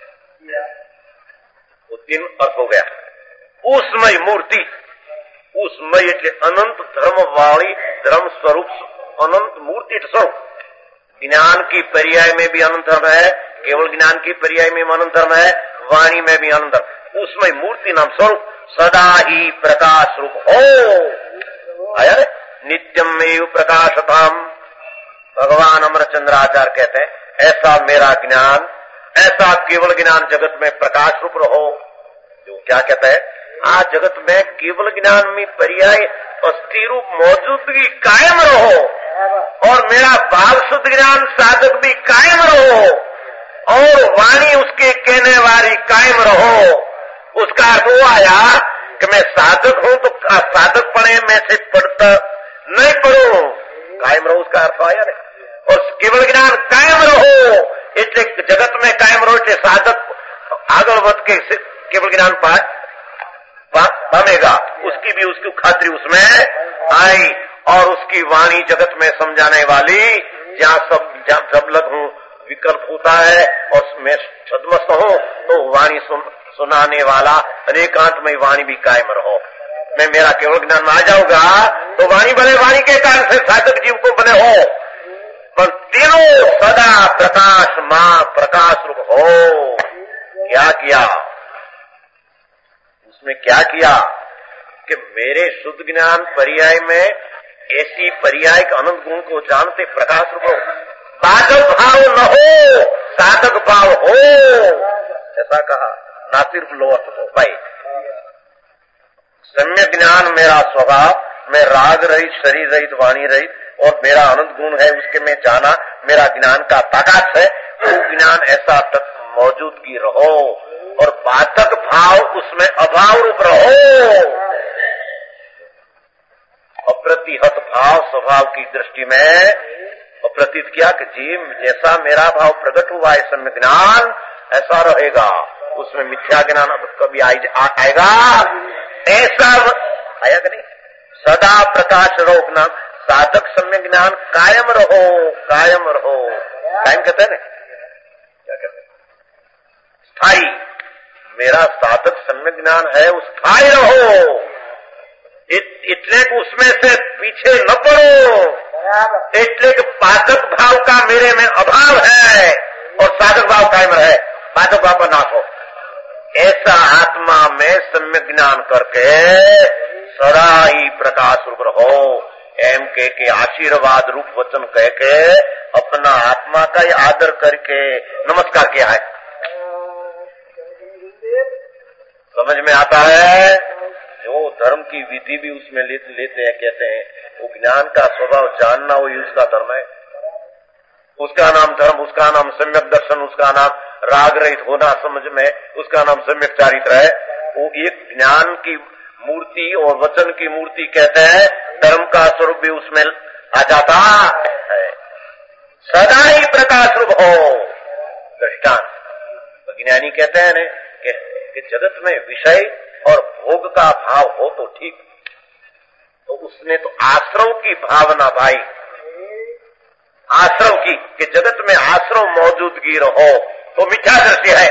वो तीन अर्थ हो गया। उसमय मूर्ति, उसमय એટલે अनंत धर्म वाली धर्म स्वरूप, अनंत मूर्ति स्वरूप। ज्ञान की पर्याय में भी अनंत धर्म है, केवल ज्ञान की पर्याय में अनंत धर्म है, वाणी में भी अनंत धर्म। उसमें मूर्ति नाम स्वरूप सदा ही प्रकाश रूप हो आया रे, नित्यम में प्रकाशताम। भगवान अमरचंद्र आचार्य कहते हैं ऐसा मेरा ज्ञान, ऐसा केवल ज्ञान जगत में प्रकाश रूप रहो। जो क्या कहता है, आज जगत में केवल ज्ञान में पर्याय अस्थि रूप मौजूदगी कायम रहो, और मेरा भाव शुद्ध ज्ञान साधक भी कायम रहो, और वाणी उसके कहने वाली कायम रहो। उसका अर्थ वो आया कि मैं साधक हूं तो साधक पढ़े, मैं से पढ़ता नहीं पढ़ो, कायम रहो, उसका अर्थ आया नहीं। और केवल ज्ञान कायम रहो, એટલે जगत में कायम रहो, એટલે साधक आगे बढ़ के केवल ज्ञान पाएगा, उसकी भी उसकी खातिर उसमें आई। और उसकी वाणी जगत में समझाने वाली, जहाँ सब जहाँ सब लग हूँ विकल्प होता है, और मैं छद्मस्त हूँ, तो वाणी सुन, सुनाने वाला अनेकांतमय वाणी भी कायम रहो। मैं मेरा केवल ज्ञान में आ जाऊंगा तो वाणी बने, वाणी के कारण से साधक जीव को बने हो, पर तीनों सदा प्रकाश मां प्रकाश रूप हो। क्या किया उसमें? क्या किया कि मेरे शुद्ध ज्ञान पर्याय में ऐसी पर्याय के अनंत गुण को जानते प्रकाश रूप हो। बाधक भाव न हो, साधक भाव हो, ऐसा कहा। ना सिर्फ लोअर्थ हो भाई। सम्यक ज्ञान मेरा स्वभाव, मैं राग रहित, शरीर रहित, वाणी रहित, और मेरा अनंत गुण है, उसके में जाना मेरा ज्ञान का प्रकाश है। वो ज्ञान ऐसा तक मौजूदगी रहो, और बाधक भाव उसमें अभाव रूप रहो। अप्रतिहत भाव स्वभाव की दृष्टि में अप्रतीत किया कि जी जैसा मेरा भाव प्रकट हुआ है सम्यक ज्ञान, ऐसा रहेगा। उसमें मिथ्या ज्ञान अब कभी आएगा? ऐसा आया कि नहीं? सदा प्रकाश रहो अपना साधक सम्यक ज्ञान कायम रहो, कायम रहो। कायम कहते हैं ना, क्या कहते हैं? स्थाई। मेरा साधक सम्यक ज्ञान है, वो स्थाई रहो। इत, इतने को उसमें से पीछे न पड़ो। इतने के बाधक भाव का मेरे में अभाव है और साधक भाव कायम रहे, बाधक भाव का नाश हो। ऐसा आत्मा में सम्यक ज्ञान करके सदा ही प्रकाश रूप रहो। एम के, के आशीर्वाद रूप वचन कह के अपना आत्मा का ही आदर करके नमस्कार किया है। समझ में आता है? जो धर्म की विधि भी उसमें लेते, लेते हैं, कहते हैं वो ज्ञान का स्वभाव जानना, वही उसका धर्म है। उसका नाम धर्म, उसका नाम सम्यक दर्शन, उसका नाम राग रहित होना समझ में, उसका नाम सम्यक चारित्र है। वो एक ज्ञान की मूर्ति और वचन की मूर्ति कहते हैं, धर्म का स्वरूप भी उसमें आ जाता है। सदा ही प्रकाश रूप हो। दृष्टांत ज्ञानी कहते हैं ने कि, कि जगत में विषय और भोग का भाव हो तो ठीक, तो उसने तो आश्रव की भावना भाई, आश्रव की, कि जगत में आश्रव मौजूदगी रहो तो मिथ्या दृष्टि है।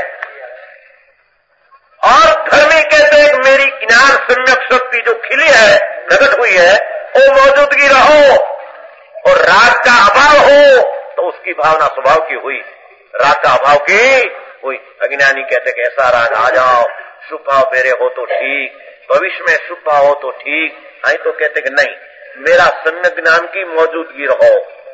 और धर्मी कहते हैं कि मेरी ज्ञान सम्यक शक्ति जो खिली है, प्रकट हुई है, वो मौजूदगी रहो, और राग का अभाव हो तो उसकी भावना स्वभाव की हुई, राग का अभाव की हुई। अज्ञानी कहते कि ऐसा राग आ जाओ, शुभ भाव मेरे हो तो ठीक, भविष्य में शुभ भाव हो तो ठीक। नहीं तो कहते कि नहीं, मेरा सम्यक ज्ञान की मौजूदगी रहो।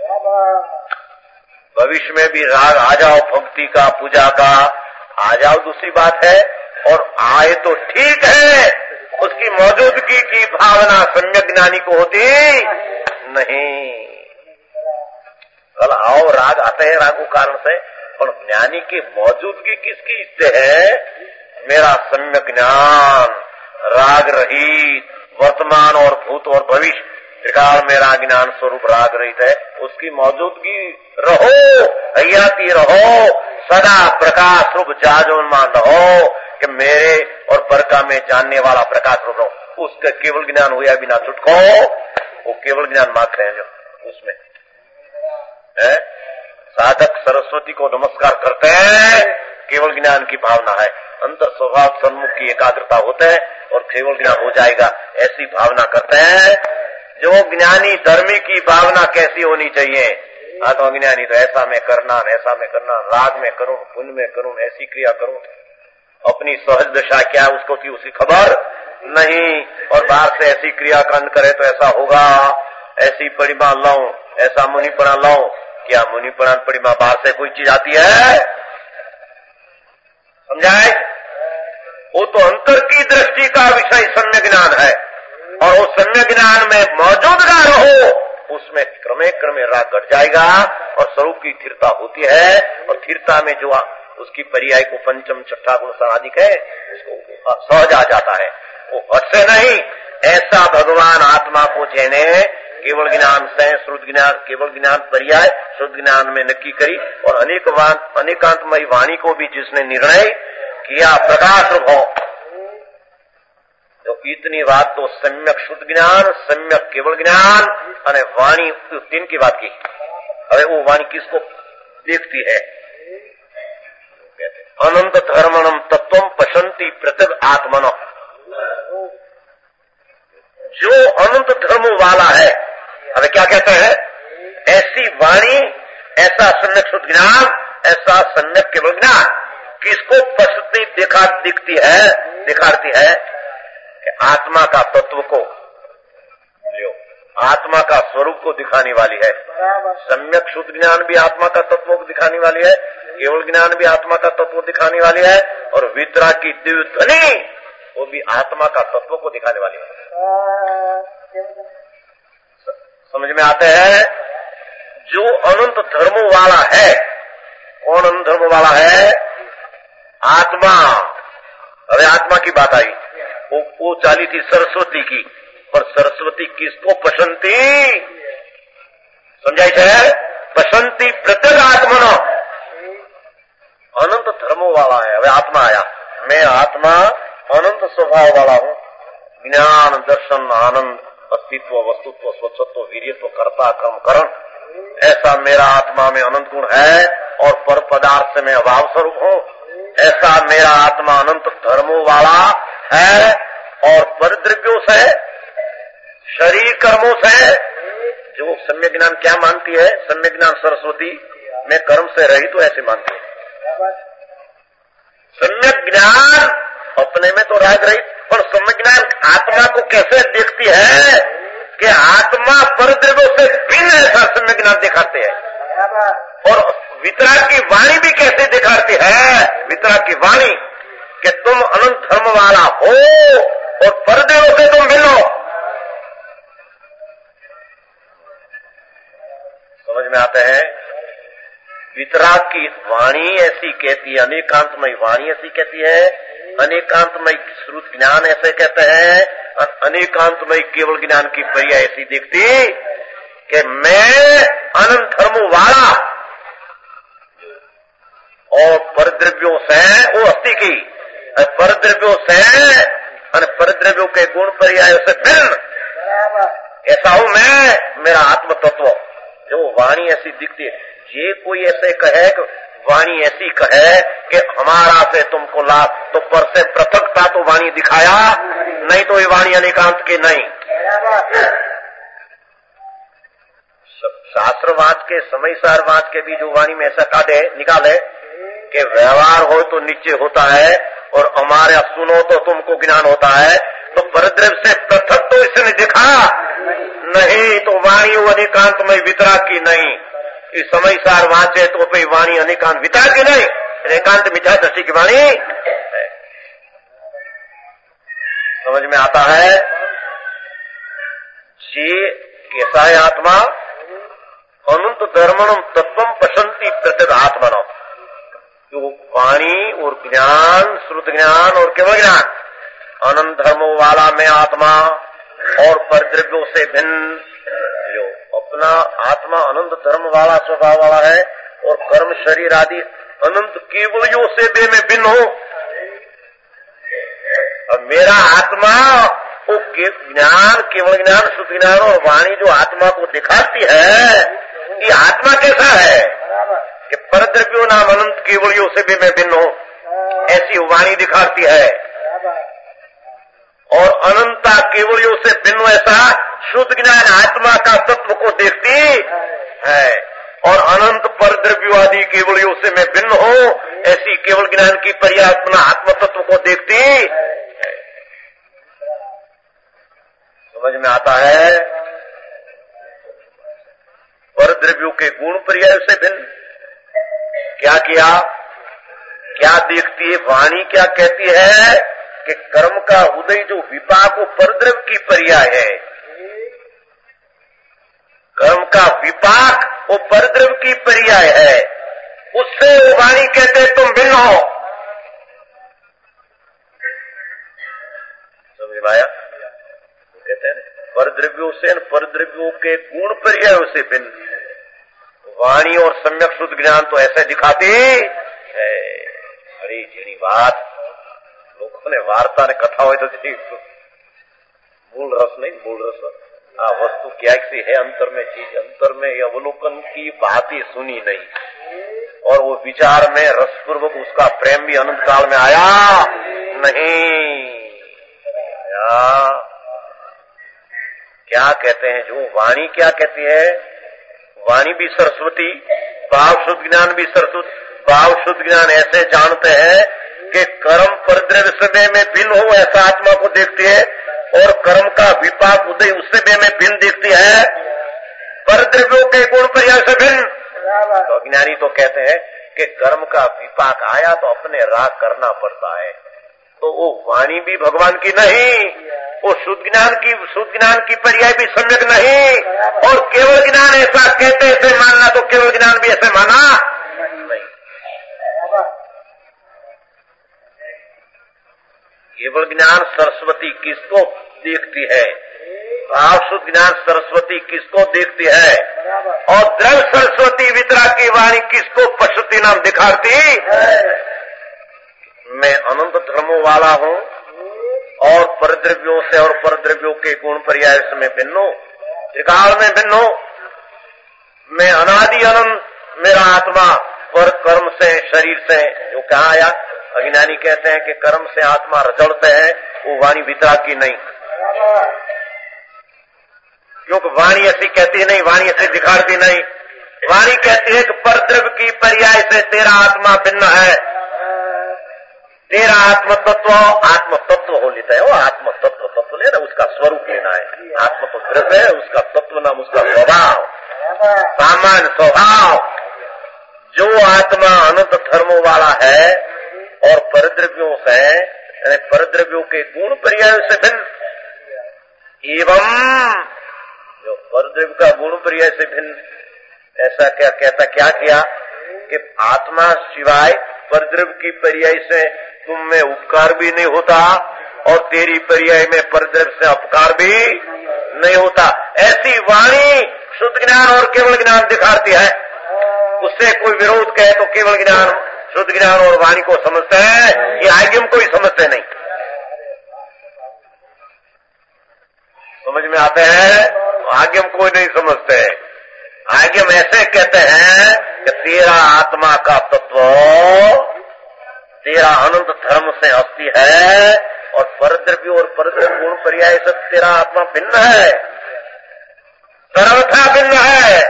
भविष्य में भी राग आ जाओ, भक्ति का, पूजा का आ जाओ, दूसरी बात है, और आए तो ठीक है, उसकी मौजूदगी की भावना सम्यक ज्ञानी को होती नहीं। कल आओ राग आते हैं, राग को कारण से, और ज्ञानी की मौजूदगी किसकी इससे है? मेरा सम्यक ज्ञान राग रहित, वर्तमान और भूत और भविष्य त्रिकाल मेरा ज्ञान स्वरूप राग रहित है, उसकी मौजूदगी रहो, हयाती रहो, सदा प्रकाश रूप जाजोन्मान रहो कि मेरे और पर का में जानने वाला प्रकाश रूप रहो। उसका केवल ज्ञान हुआ बिना छुटको, वो केवल ज्ञान मात्र है जो उसमें है। साधक सरस्वती को नमस्कार करते हैं, केवल ज्ञान की भावना है, अंतर स्वभाव सन्मुख की एकाग्रता होते हैं और केवल ज्ञान हो जाएगा, ऐसी भावना करते हैं। जो ज्ञानी धर्मी की भावना कैसी होनी चाहिए? आत्मज्ञानी तो ऐसा में करना, ऐसा में करना, राग में करूं, पुण्य में करूं, ऐसी क्रिया करूं, अपनी सहज दशा क्या है उसको की उसकी खबर नहीं, और बाहर से ऐसी क्रियाकांड करे तो ऐसा होगा, ऐसी परिमा लाऊं, ऐसा मुनिपणा लाऊं। क्या मुनिपणा परिमा बाहर से कोई चीज आती है? समझाए? वो तो अंतर की दृष्टि का विषय सम्यक ज्ञान है, और वो सम्यक ज्ञान में मौजूद ना रहो, उसमें क्रमे क्रमे राग घट जाएगा और स्वरूप की स्थिरता होती है, और स्थिरता में जो उसकी पर्याय को पंचम छठा गुण साधिक है, उसको सहज आ जाता है, वो हट से नहीं। ऐसा भगवान आत्मा को जेने केवल ज्ञान से श्रुत ज्ञान, केवल ज्ञान पर्याय श्रुत ज्ञान में नक्की करी, और अनेक अनेकांतमयी वाणी को भी जिसने निर्णय किया प्रकाश रूप हो, तो इतनी बात तो सम्यक शुद्ध ज्ञान, सम्यक केवल ज्ञान और वाणी, तीन की बात की। अरे वो वाणी किसको देखती है? अनंत धर्मणम तत्वम पशंति प्रत्यग आत्मनो, जो अनंत धर्म वाला है। अब क्या कहते हैं? ऐसी वाणी, ऐसा सम्यक शुद्ध ज्ञान, ऐसा सम्यक केवल ज्ञान किसको पशंति दिखा दिखती है, दिखाती है? आत्मा का तत्व को लियो, आत्मा का स्वरूप को दिखाने वाली है। सम्यक शुद्ध ज्ञान भी आत्मा का तत्व को दिखाने वाली है, केवल ज्ञान भी आत्मा का तत्व दिखाने वाली है, और वितरा की दिव्य ध्वनि वो भी आत्मा का तत्व को दिखाने वाली है। समझ में आते हैं? जो अनंत धर्मों वाला है, कौन अनंत धर्म वाला है? आत्मा। अरे आत्मा की बात आई, वो, वो चाली थी सरस्वती की, पर सरस्वती किसको पसंती? समझाई है? पसंती प्रत्येक आत्मा अनंत धर्मों वाला है। अब आत्मा आया, मैं आत्मा अनंत स्वभाव वाला हूं। ज्ञान, दर्शन, आनंद, अस्तित्व, वस्तुत्व, स्वच्छत्व, वीर्यत्व, कर्ता, कर्म, करण, ऐसा मेरा आत्मा में अनंत गुण है, और पर पदार्थ से मैं अभाव स्वरूप हूं। ऐसा मेरा आत्मा अनंत धर्मों वाला है, और परद्रव्यों से, शरीर कर्मों से, जो सम्यक ज्ञान क्या मानती है? सम्यक ज्ञान सरस्वती मैं कर्म से रहित तो ऐसे मानती है। सम्यक ज्ञान अपने में तो राग रहित, पर सम्यक ज्ञान आत्मा को कैसे देखती है कि आत्मा परद्रव्यों से भिन्न ऐसा सम्यक ज्ञान दिखाते हैं। और वितराग की वाणी भी कैसे दिखाती है? वितराग की वाणी कि तुम अनंत धर्म वाला हो और परद्रव्यों से तुम भिन्न हो। समझ में आते हैं? वितराग की वाणी ऐसी कहती है, अनेकांतमय वाणी ऐसी कहती है, अनेकांतमय श्रुत ज्ञान ऐसे कहते हैं, और अनेकांतमय केवल ज्ञान की पर्याय ऐसी देखती कि मैं अनंत धर्मों वाला और परद्रव्यों से, वो अस्थि की परद्रव्यों से, और परद्रव्यों के गुण पर्याय से भिन्न ऐसा हूं मैं, मेरा आत्म तत्व। जो वाणी ऐसी दिखती है, ये कोई ऐसे कहे कि वाणी ऐसी कहे कि हमारा से तुमको लाभ, तो पर से पृथकता तो वाणी दिखाया नहीं, तो ये वाणी अनेकांत के नहीं। शास्त्र वाच के, समय सार वाच के भी जो वाणी में ऐसा काटे निकाले कि व्यवहार हो तो नीचे होता है, और हमारे सुनो तो तुमको ज्ञान होता है, तो परद्रव्य से पृथक तो इसने दिखा नहीं, तो वाणी वो अनेकांत में वितराग की नहीं। इस समय सार वाचे तो भाई वाणी अनेकांत वितराग की नहीं, अनेकांत मिथ्या दृष्टि की वाणी है। समझ में आता है? ये कैसा है आत्मा? अनंत धर्मणम तत्वम पसंती प्रत्येक आत्मनो। जो वाणी और ज्ञान, श्रुत ज्ञान और केवल ज्ञान, अनंत धर्मों वाला में आत्मा और परद्रव्यों से भिन्न, जो अपना आत्मा अनंत धर्म वाला स्वभाव वाला है, और कर्म शरीर आदि अनंत केवलियों से बे में भिन्न हो। और मेरा आत्मा वो ज्ञान, केवल ज्ञान, शुद्ध ज्ञान और वाणी जो आत्मा को दिखाती है, ये आत्मा कैसा है कि परद्रव्यों नाम अनंत केवलियों से भी मैं भिन्न हूं, ऐसी वाणी दिखाती है। और अनंता केवलियों से भिन्न ऐसा शुद्ध ज्ञान आत्मा का तत्व को देखती है, और अनंत परद्रव्यों आदि केवलियों से मैं भिन्न हूं, ऐसी केवल ज्ञान की पर्याय अपना आत्म तत्व को देखती है। समझ में आता है? परद्रव्यों के गुण पर्याय से भिन्न क्या किया? क्या देखती है वाणी? क्या कहती है कि कर्म का उदय जो विपाक वो परद्रव्य की पर्याय है, कर्म का विपाक वो परद्रव्य की पर्याय है, उससे वो वाणी कहते तुम भिन्न हो। समझ में आया? कहते हैं परद्रव्यों से, परद्रव्यों के गुण पर्यायों से भिन्न। वाणी और सम्यक शुद्ध ज्ञान तो ऐसे दिखाते है। अरे जेनी बात लोगों ने वार्ता ने कथा हो तो मूल रस नहीं, मूल रस हाँ वस्तु क्या सी है अंतर में चीज, अंतर में अवलोकन की बात ही सुनी नहीं, और वो विचार में रसपूर्वक उसका प्रेम भी अनंत काल में आया नहीं। या क्या कहते हैं जो वाणी क्या कहती है? वाणी भी सरस्वती, भाव शुद्ध ज्ञान भी सरस्वती। भाव शुद्ध ज्ञान ऐसे जानते हैं कि कर्म परद्रव्य समय में भिन्न हो ऐसा आत्मा को देखती है, और कर्म का विपाक उदय उस समय में भिन्न देखती है, परद्रव्यों के गुण पर्याय से भिन्न। तो अज्ञानी तो कहते हैं कि कर्म का विपाक आया तो अपने राग करना पड़ता है, तो वो वाणी भी भगवान की नहीं, वो शुद्ध ज्ञान की शुद्ध ज्ञान की पर्याय भी सम्यक नहीं, और केवल ज्ञान ऐसा कहते ऐसे मानना तो केवल ज्ञान भी ऐसे माना नहीं। केवल ज्ञान सरस्वती किसको देखती है, भाव शुद्ध ज्ञान सरस्वती किसको देखती है, और द्रव्य सरस्वती वितरा की वाणी किसको पशुति नाम दिखाती। मैं अनंत धर्मों वाला हूँ और परद्रव्यों से और परद्रव्यों के गुण पर्याय में भिन्न हूँ, त्रिकाल में भिन्न हूँ। मैं अनादि अनंत, मेरा आत्मा पर कर्म से शरीर से जो कहा आया, अज्ञानी कहते हैं कि कर्म से आत्मा रजड़ते हैं, वो वाणी वितरा की नहीं, क्योंकि वाणी ऐसी कहती नहीं, वाणी ऐसी दिखाती नहीं। वाणी कहती है कि परद्रव्य की पर्याय से तेरा आत्मा भिन्न है, तेरा आत्म तत्व आत्म तत्व हो लेता है, वो आत्म तत्व तत्व लेना, उसका स्वरूप लेना है। आत्म तो द्रव्य है, उसका तत्व नाम उसका स्वभाव, सामान्य स्वभाव। जो आत्मा अनंत धर्मों वाला है और परद्रव्यों से यानी परद्रव्यों के गुण पर्याय से भिन्न, एवं जो परद्रव्य का गुण पर्याय से भिन्न, ऐसा क्या कहता क्या किया कि आत्मा सिवाय परद्रव्य की पर्याय से तुम में उपकार भी नहीं होता और तेरी पर्याय में परद्रव्य से अपकार भी नहीं होता। ऐसी वाणी शुद्ध ज्ञान और केवल ज्ञान दिखाती है। उससे कोई विरोध कहे तो केवल ज्ञान शुद्ध ज्ञान और वाणी को समझते हैं, ये आज्ञम को ही समझते नहीं। समझ में आते हैं, आज्ञम को नहीं समझते। आज्ञम ऐसे कहते हैं कि तेरा आत्मा का तत्व तेरा अनंत धर्म से अस्थि है और परद्रव्य और परद्रव्य गुण पर्याय से तेरा आत्मा भिन्न है, सर्वथा भिन्न है।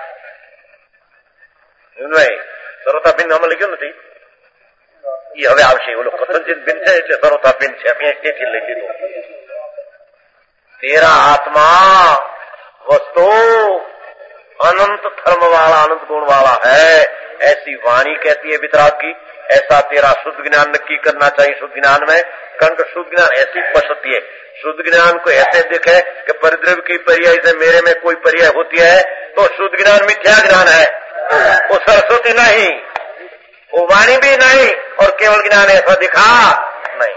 नहीं सर्वथा भिन्न हम लगे नहीं, ये हमें आवश्यक बोलो कथनचित भिन्न है, इसलिए सर्वथा भिन्न है। हमें एक ही लेगी तो तेरा आत्मा वस्तु अनंत धर्म वाला अनंत गुण वाला है, ऐसी वाणी कहती है वितराग की। ऐसा तेरा शुद्ध ज्ञान नक्की करना चाहिए। शुद्ध ज्ञान में कंठ शुद्ध ज्ञान ऐसी पशती है, शुद्ध ज्ञान को ऐसे देखे कि परद्रव्य की पर्याय से मेरे में कोई पर्याय होती है तो शुद्ध ज्ञान मिथ्या ज्ञान है, वो सरस्वती नहीं, वो वाणी भी नहीं, और केवल ज्ञान ऐसा दिखा नहीं।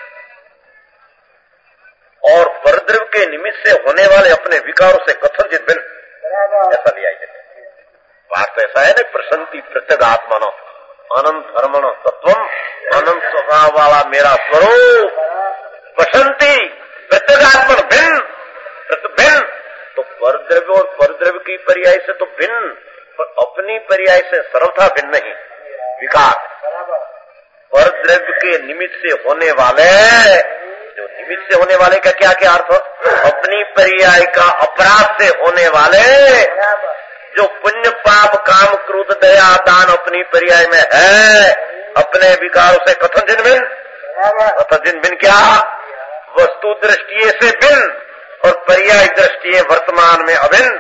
और परद्रव्य के निमित्त से होने वाले अपने विकारों से कथनचित भिन्न, ऐसा लिया जाए। बात ऐसा है ना, प्रसन्ति प्रत्यग आत्मा अनंत धर्मण तत्वम, अनंत स्वभाव वाला मेरा स्वरूप, प्रसन्ति प्रत्यगात्मन भिन्न भिन्न। तो परद्रव्य और परद्रव्य की पर्याय से तो भिन्न, पर अपनी पर्याय से सर्वथा भिन्न नहीं विकार। परद्रव्य के निमित्त से होने वाले, जो निमित्त से होने वाले का क्या क्या अर्थ, अपनी पर्याय का अपराध से होने वाले जो पुण्य पाप काम क्रोध दया दान अपनी पर्याय में है, अपने विकारों से कथन दिन भिन्न। कथन दिन भिन्न क्या, वस्तु दृष्टि से भिन्न और पर्याय दृष्टि वर्तमान में अभिन्न।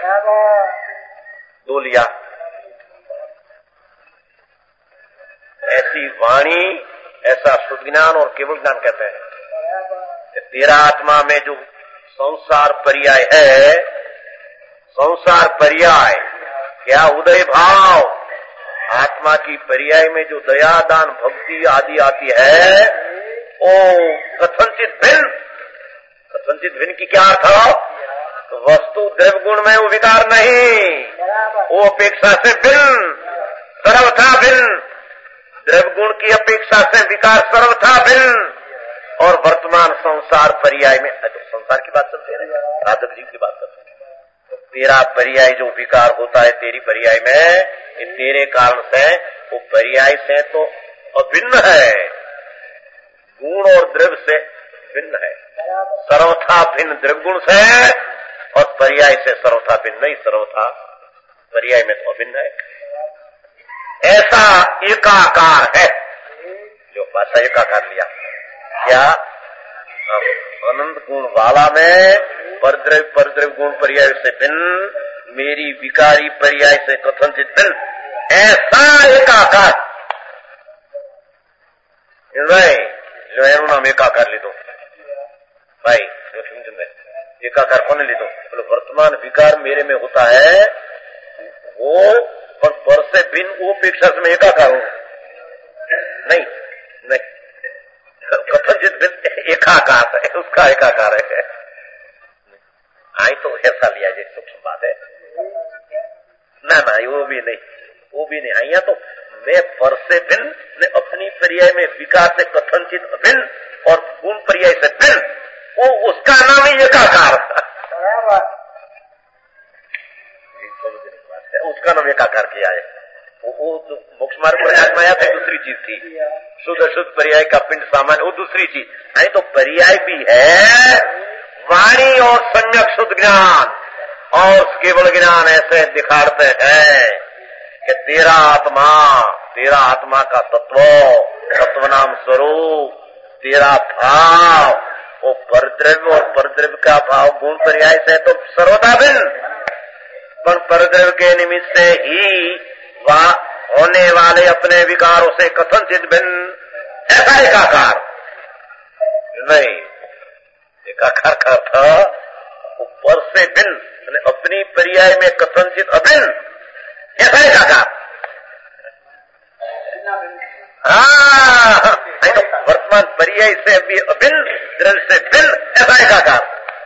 दो लिया। ऐसी वाणी, ऐसा शुद्ध ज्ञान और केवल ज्ञान कहते हैं। तेरा आत्मा में जो संसार पर्याय है, संसार पर्याय क्या उदय भाव, आत्मा की पर्याय में जो दया दान भक्ति आदि आती है वो कथनचित भिन्न। कथनचित भिन्न की क्या अर्थ, तो वस्तु द्रव्य गुण में वो विकार नहीं, वो अपेक्षा से भिन्न, सर्वथा भिन्न। द्रव्य गुण की अपेक्षा से विकार सर्वथा भिन्न। और वर्तमान संसार पर्याय में, तो संसार की बात करते हैं, राधव जी की बात करते हैं, तो तेरा पर्याय जो विकार होता है तेरी पर्याय में, ये तेरे कारण से वो पर्याय से तो अभिन्न है, गुण और द्रव्य से भिन्न है, सर्वथा भिन्न द्रव्य गुण से और पर्याय से सर्वथा भिन्न नहीं, सर्वथा पर्याय में तो अभिन्न है। ऐसा एकाकार है जो भाषा एकाकार लिया। क्या अनंत गुण वाला में परद्रव्य परद्रव्य गुण पर्याय से भिन्न, मेरी विकारी पर्याय से कथनचित भिन्न, ऐसा एकाकार जो है नाम एकाकार लीधो भाई। एकाकार कौन लीधो? बोले वर्तमान विकार मेरे में होता है वो, पर पर से भिन्न वो अपेक्षा से मैं एकाकार हूं। नहीं नहीं, कथनचित भिन्न एकाकार है, उसका एकाकार है। आई तो ऐसा लिया जैसे सूक्ष्म बात है ना ना, वो भी नहीं, वो भी नहीं। आइया तो मैं पर से भिन्न ने अपनी पर्याय में विकार से कथनचित अभिन्न और गुण पर्याय से भिन्न, वो उसका नाम ही एकाकार, उसका नाम एकाकार किया है। वो, वो तो मोक्ष मार्ग पर आजमाया था, दूसरी चीज थी। शुद्ध शुद्ध पर्याय का पिंड सामान्य, वो दूसरी चीज। नहीं तो पर्याय भी है वाणी और सम्यक शुद्ध ज्ञान और केवल ज्ञान ऐसे दिखाते हैं कि तेरा आत्मा, तेरा आत्मा का तत्व, तत्व नाम स्वरूप, तेरा भाव, वो परद्रव्य और परद्रव्य का भाव गुण पर्याय से तो सर्वथा भिन्न, पर परद्रव्य के निमित्त से ही वह होने वाले अपने विकारों से कथनचित भिन्न, ऐसा एकाकार नहीं। एकाकार का था ऊपर से भिन्न, अपनी पर्याय में कथनचित अभिन्न, ऐसा एकाकार। हाँ, तो वर्तमान पर्याय से भी अभिन्न, द्रव्य से भिन्न, ऐसा एकाकार।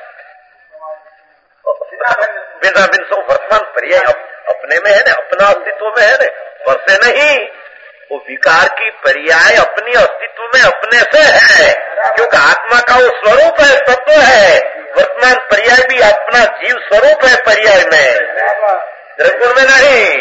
बिना भिन्न सो वर्तमान पर्याय अपने में है ना, अपना अस्तित्व में है ना, पर से नहीं। वो विकार की पर्याय अपनी अस्तित्व में अपने से है, क्योंकि आत्मा का वो स्वरूप है, तत्व है। वर्तमान पर्याय भी अपना जीव स्वरूप है पर्याय में, द्रव्य में नहीं।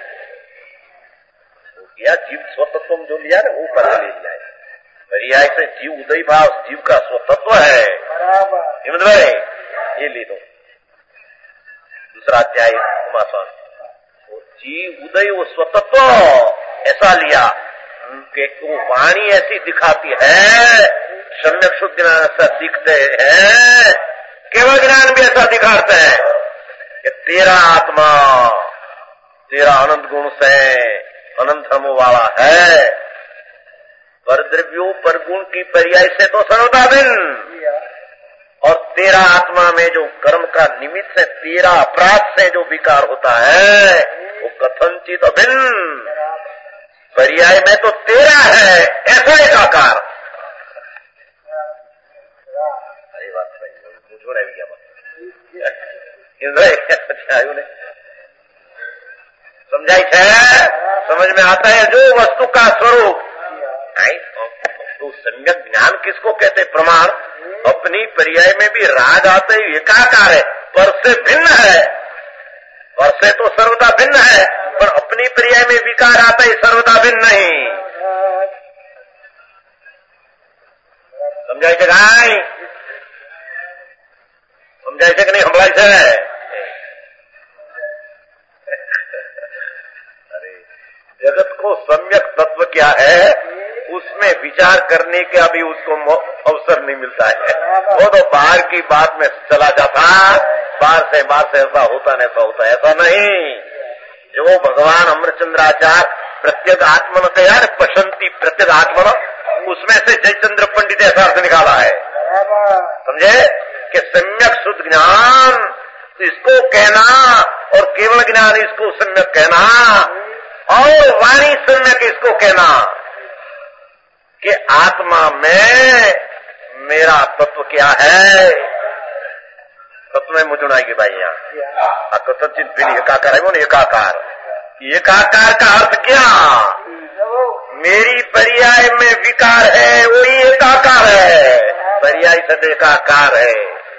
या जीव स्वतत्व जो लिया ना वो पर ले लिया है, पर्याय से जीव उदय भाव जीव का स्वतत्व है। हिम्मत भाई ये ले दो दूसरा अध्याय उमास्वामी, वो जीव उदय वो स्वतत्व ऐसा लिया कि वो वाणी ऐसी दिखाती है, सम्यक शुद्ध ज्ञान ऐसा दिखते हैं, केवल ज्ञान भी ऐसा दिखाते हैं कि तेरा आत्मा तेरा अनंत गुण से अनंत धर्मों वाला है, पर द्रव्यों पर गुण की पर्याय से तो सर्वथा भिन्न, और तेरा आत्मा में जो कर्म का निमित्त से तेरा अपराध से जो विकार होता है वो कथनचित अभिन्न, पर्याय में तो तेरा है, ऐसा एकाकार। अरे बात सही जोड़ा भी क्या बात समझाई है, समझ में आता है जो वस्तु का स्वरूप। तो सम्यक ज्ञान किसको कहते? प्रमाण। अपनी पर्याय में भी राग आते ही एकाकार है, पर से भिन्न है, पर से तो सर्वदा भिन्न है, पर अपनी पर्याय में विकार आता ही सर्वदा भिन्न नहीं। समझाई जगह समझाई जग नहीं हमलाई है। जगत को सम्यक तत्व क्या है उसमें विचार करने का भी उसको अवसर नहीं मिलता है। वो तो बाहर की बात में चला जाता, बाहर से बाहर से ऐसा होता नहीं ऐसा होता, ऐसा नहीं। जो भगवान अमरचंद्राचार्य प्रत्येक आत्मन कया पशंति प्रत्येक आत्मन, उसमें से जयचंद्र पंडित ऐसा अर्थ निकाला है, समझे कि सम्यक शुद्ध ज्ञान इसको कहना और केवल ज्ञान इसको सम्यक कहना, और वाणी सम्यक इसको कहना कि आत्मा में मेरा तत्व क्या है। तत्व में मुझे आएगी भाई यहाँ कथनचित भिन्न एकाकार है, वो एकाकार। एकाकार का अर्थ क्या? मेरी पर्याय में विकार है वही एकाकार है, पर्याय से एकाकार है,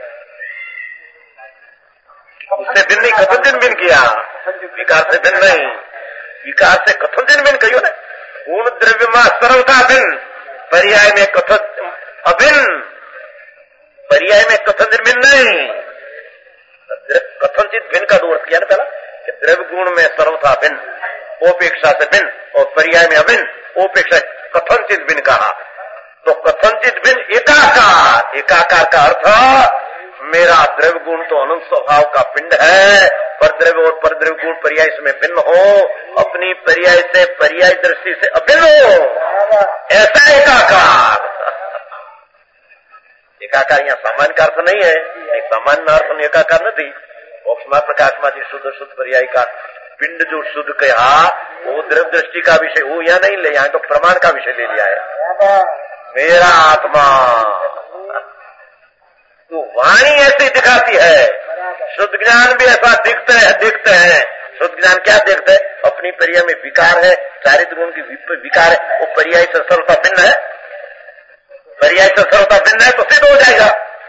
उससे भिन्न नहीं, कथनचित भिन्न किया, विकार से भिन्न नहीं। विकार से कथनचित भिन्न कहियो ना, गुण द्रव्य में सर्वथा भिन्न, पर्याय में कथन अभिन्न, पर्याय में कथनचित भिन्न नहीं। कथनचित भिन्न का दो अर्थ किया ना पहला कि द्रव्य गुण में सर्वथा भिन्न, ओपेक्षा से भिन्न, और पर्याय में अभिन्न, ओपेक्षा कथनचित भिन्न कहा। तो कथनचित भिन्न एकाकार, एकाकार का अर्थ मेरा द्रव्य गुण तो अनंत स्वभाव का पिंड है, पर द्रव्य और पर द्रव्य गुण पर्याय में भिन्न हो, अपनी पर्याय से पर्याय दृष्टि से अभिन्न हो, ऐसा एकाकार। एकाकार यहाँ सामान्य का अर्थ नहीं है, एक सामान्य अर्थ एकाकार नहीं, मोक्षमा प्रकाशमादि शुद्ध शुद्ध पर्याय का पिंड जो शुद्ध कहा वो द्रव्य दृष्टि का विषय, वो यहाँ नहीं ले, यहाँ तो प्रमाण का विषय ले लिया है। मेरा आत्मा तो वाणी ऐसी दिखाती है, शुद्ध ज्ञान भी ऐसा दिखते हैं, दिखते हैं। शुद्ध ज्ञान क्या देखते हैं? अपनी पर्याय में विकार है, चारित्र गुण की विकार है, वो पर्याय से सर्वता भिन्न है, पर्याय से सर्वता भिन्न है तो सिद्ध हो जाएगा।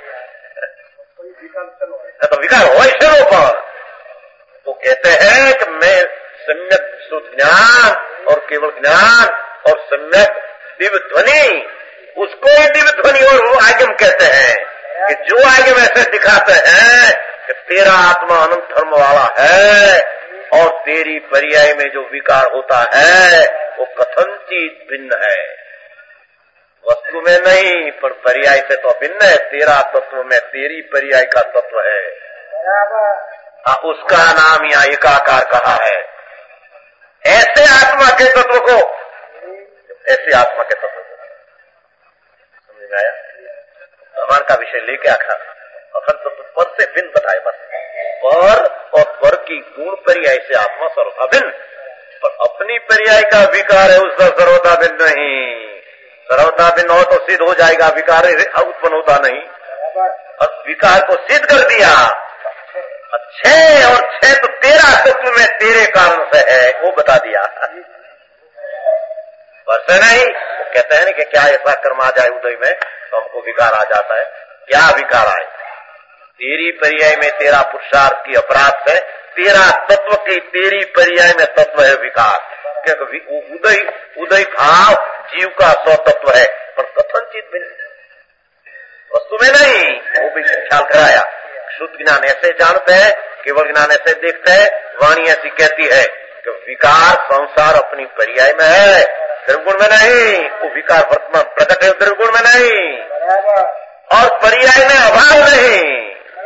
तो विकार हो ऐसे पर तो कहते हैं कि मैं सम्यक शुद्ध ज्ञान और केवल ज्ञान और सम्यक दिव्य ध्वनि, उसको ही दिव्य ध्वनि और वो आगम कहते हैं कि जो आगम ऐसे दिखाते हैं कि तेरा आत्मा अनंत धर्म वाला है और तेरी पर्याय में जो विकार होता है वो कथनचित भिन्न है, वस्तु में नहीं पर पर्याय से तो भिन्न है। तेरा तत्व में तेरी पर्याय का तत्व है, आ, उसका नाम यहाँ एकाकार कहा है। ऐसे आत्मा के तत्व को, ऐसे आत्मा के तत्व को समझ में आया? प्रमाण का विषय लेके आखा अखंड तत्व पर से भिन्न बताए, बस पर और पर की गुण पर्याय से आत्मा सर्वथा भिन्न, पर अपनी पर्याय का विकार है उसका सर्वथा भिन्न नहीं। सर्वथा भिन्न हो तो सिद्ध हो जाएगा, विकार उत्पन्न होता नहीं। और विकार को सिद्ध कर दिया, छह और छह तो तेरा तत्व में तेरे कारण से है, वो बता दिया। वैसे नहीं कहते हैं कि क्या ऐसा कर्म आ जाए उदय में तो हमको विकार आ जाता है। क्या विकार आए? तेरी पर्याय में तेरा पुरुषार्थ की अपराध है, तेरा तत्व की तेरी पर्याय में तत्व है विकार, क्योंकि उदय उदय भाव जीव का स्वतत्व है, पर कथनचित भिन्न वस्तु में नहीं। वो भी ख्याल कराया। शुद्ध ज्ञान ऐसे जानते हैं, केवल ज्ञान ऐसे देखते हैं। वाणी ऐसी कहती है कि विकार संसार अपनी पर्याय में है, द्रव्यगुण में नहीं। वो विकार वर्तमान प्रकट है द्रव्यगुण में नहीं, और पर्याय में अभाव नहीं।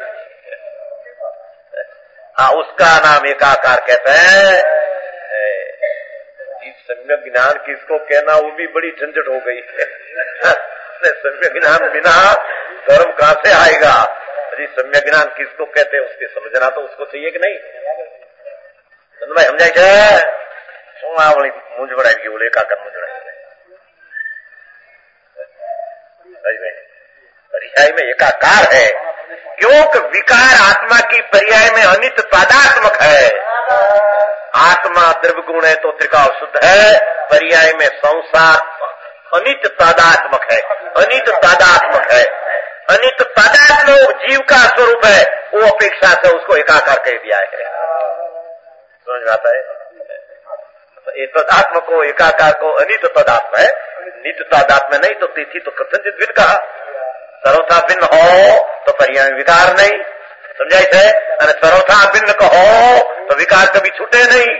हाँ, उसका नाम एकाकार कहते हैं। सम्यक ज्ञान किसको कहना, वो भी बड़ी झंझट हो गई है। सम्यक ज्ञान बिना धर्म कहां से आएगा? अरे सम्यक ज्ञान किसको कहते हैं उसके समझना तो उसको चाहिए कि नहीं? भाई समझाय છે શું આ વળી મૂંઝવણ આવી ગઈ, એકાકાર મૂંઝવણ पर्याय में एकाकार है, क्योंकि विकार आत्मा की पर्याय में अनित्य तादात्मक है। आत्मा द्रव्य गुण है तो त्रिकाल शुद्ध है, पर्याय में संसार अनित्य तादात्मक है, अनित्य तादात्मक है। अनित्य तादात्मक जीव का स्वरूप है, वो अपेक्षा से उसको एकाकार कह दिया है। समझ में आता है? एक तदात्म को एकाकार को अनित्य तदात्म है, नित्य तादात्म्य नहीं तो तिथि तो कथनचित भिन्न कहा। सर्वथा भिन्न हो तो पर्याय में विकार नहीं, समझाई थे? अरे सर्वथा भिन्न कहो तो विकार कभी छूटे नहीं।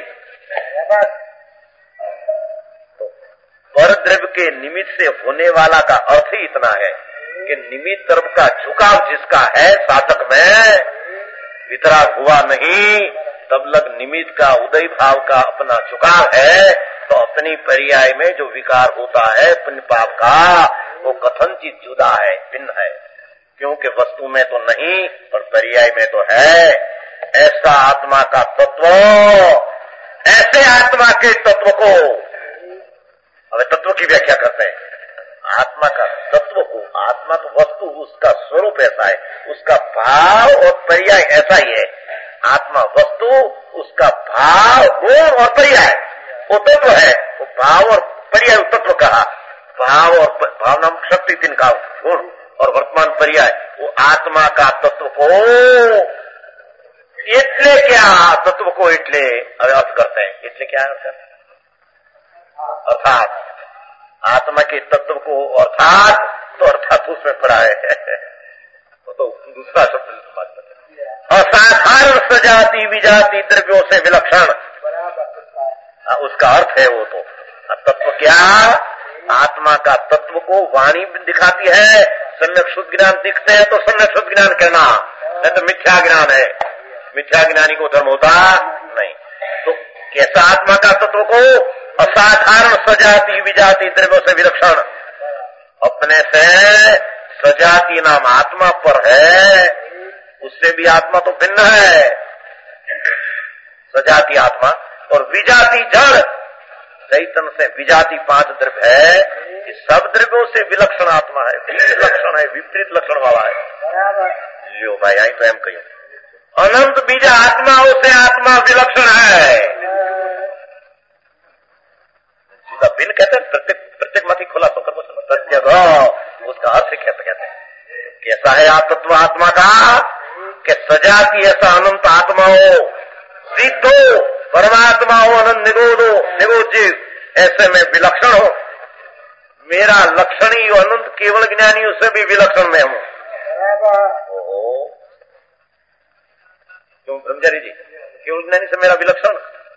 तो पर द्रव्य के निमित्त से होने वाला का अर्थ ही इतना है कि निमित्त तरफ का झुकाव जिसका है साधक में, वितराग हुआ नहीं तब लग निमित्त का उदय भाव का अपना झुकाव है, तो अपनी पर्याय में जो विकार होता है पुण्य पाप का, वो कथनचित जुदा है, भिन्न है। क्योंकि वस्तु में तो नहीं पर पर्याय में तो है। ऐसा आत्मा का तत्व, ऐसे आत्मा के तत्व को, अब तत्व की व्याख्या करते हैं। आत्मा का तत्व को, आत्मा तो वस्तु उसका स्वरूप ऐसा है, उसका भाव और पर्याय ऐसा ही है। आत्मा वस्तु, उसका भाव गुण और पर्याय वो तत्व है। वो भाव और पर्याय तत्व कहा, भाव और भावना शक्ति तीन का गुण और वर्तमान पर्याय, वो आत्मा का तत्व को इतने क्या तत्व को इतने अर्थ करते हैं। इतने क्या अर्थ करते हैं? अर्थात आत्मा के तत्व को, अर्थात तो अर्थात उसमें पड़ा है तो, तो दूसरा शब्द असाधारण सजाति विजाति द्रव्यों से विलक्षण, उसका अर्थ है वो तो तत्व क्या? आत्मा का तत्व को वाणी दिखाती है। सम्यक शुद्ध ज्ञान दिखते हैं तो सम्यक शुद्ध ज्ञान कहना, नहीं तो मिथ्या ज्ञान है। मिथ्या ज्ञानी को धर्म होता नहीं। तो कैसा आत्मा का तत्व को? असाधारण सजाति विजाति द्रव्यों से विलक्षण, अपने से सजाति नाम आत्मा पर है, उससे भी आत्मा तो भिन्न है, सजाति आत्मा। और विजाति जड़, चैतन से विजाति पांच द्रव्य है, ये सब द्रव्यों से विलक्षण आत्मा है, विलक्षण है, विपरीत लक्षण वाला है। लियो भाई, आई तो एम कहियो अनंत बीजा आत्माओं से आत्मा विलक्षण है। भिन्न कहते हैं, प्रत्येक प्रत्येक मत ही खुला होकर प्रत्येक, उसका अर्थ कहते कहते हैं कैसा है आप तत्व आत्मा का कि सजाती ऐसा अनंत आत्मा हो, सिद्धो परमात्मा हो, अनंत निगोद हो, निगोद जीव, ऐसे में विलक्षण हो। मेरा लक्षण ही अनंत केवल ज्ञानी, उससे भी विलक्षण में हूं। क्यों ब्रह्मचारी जी, केवल ज्ञानी से मेरा विलक्षण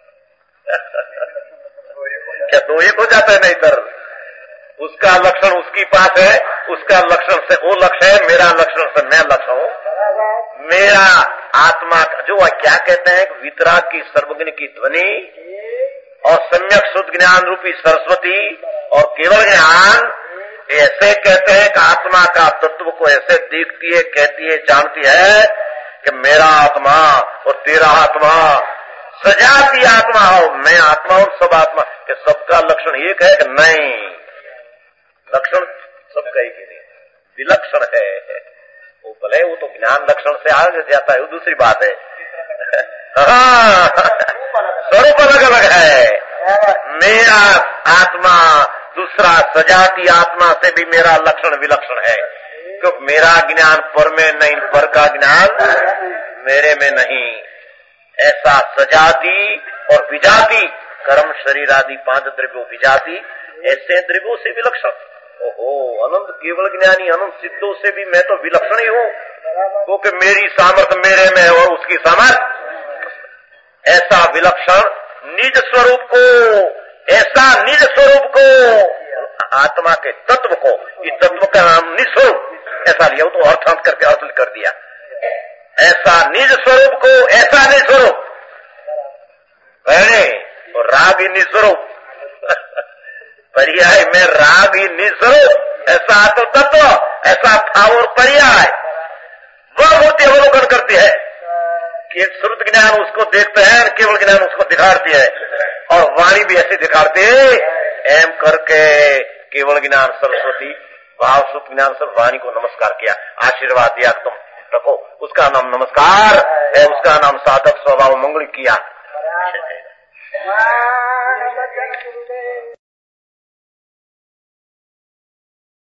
क्या दो एक हो जाता है? नहीं सर, उसका लक्षण उसकी पास है, उसका लक्षण से वो लक्ष्य है, मेरा लक्षण से मैं लक्ष्य हूं। मेरा आत्मा जो क्या कहते हैं, वितराग की सर्वज्ञ की ध्वनि और सम्यक शुद्ध ज्ञान रूपी सरस्वती और केवल ज्ञान, ऐसे कहते हैं कि आत्मा का तत्व को ऐसे देखती है, कहती है, जानती है कि मेरा आत्मा और तेरा आत्मा सजाती आत्मा हो, मैं आत्मा और सब आत्मा, कि सबका लक्षण एक है कि नहीं? लक्षण सबका एक ही नहीं, विलक्षण है। वो भले वो तो ज्ञान लक्षण से आगे जाता है, वो दूसरी बात है। हाँ, स्वरूप अलग अलग है। मेरा आत्मा दूसरा सजाती आत्मा से भी मेरा लक्षण विलक्षण है, क्योंकि मेरा ज्ञान पर में नहीं, पर का ज्ञान मेरे में नहीं। ऐसा सजाती और विजाति, कर्म शरीर आदि पांच द्रव्यों विजाति, ऐसे द्रव्यों से विलक्षण। ओहो, अनंत केवल ज्ञानी अनंत सिद्धों से भी मैं तो विलक्षण ही हूं, क्योंकि तो मेरी सामर्थ्य मेरे में है और उसकी सामर्थ्य। ऐसा विलक्षण निज स्वरूप को, ऐसा निज स्वरूप को, आत्मा के तत्व को, इस तत्व का नाम निस्वरूप ऐसा लिया, तो अर्थांत करके अर्थ कर दिया। ऐसा निज स्वरूप को, ऐसा निस्वरूप पहले और राग ही निस्वरूप पर्याय में राग ही निस्वरूप, ऐसा आत्म तत्व, ऐसा भाव और पर्याय, वह मूर्ति अवलोकन करती है कि श्रुत ज्ञान उसको देखते हैं, केवल ज्ञान उसको दिखाती है, और वाणी भी ऐसी दिखाती है। एम करके केवल ज्ञान सरस्वती, भाव शुद्ध ज्ञान सब वाणी को नमस्कार किया, आशीर्वाद दिया, तुम रखो, उसका नाम नमस्कार है, उसका नाम साधक स्वभाव मंगल किया।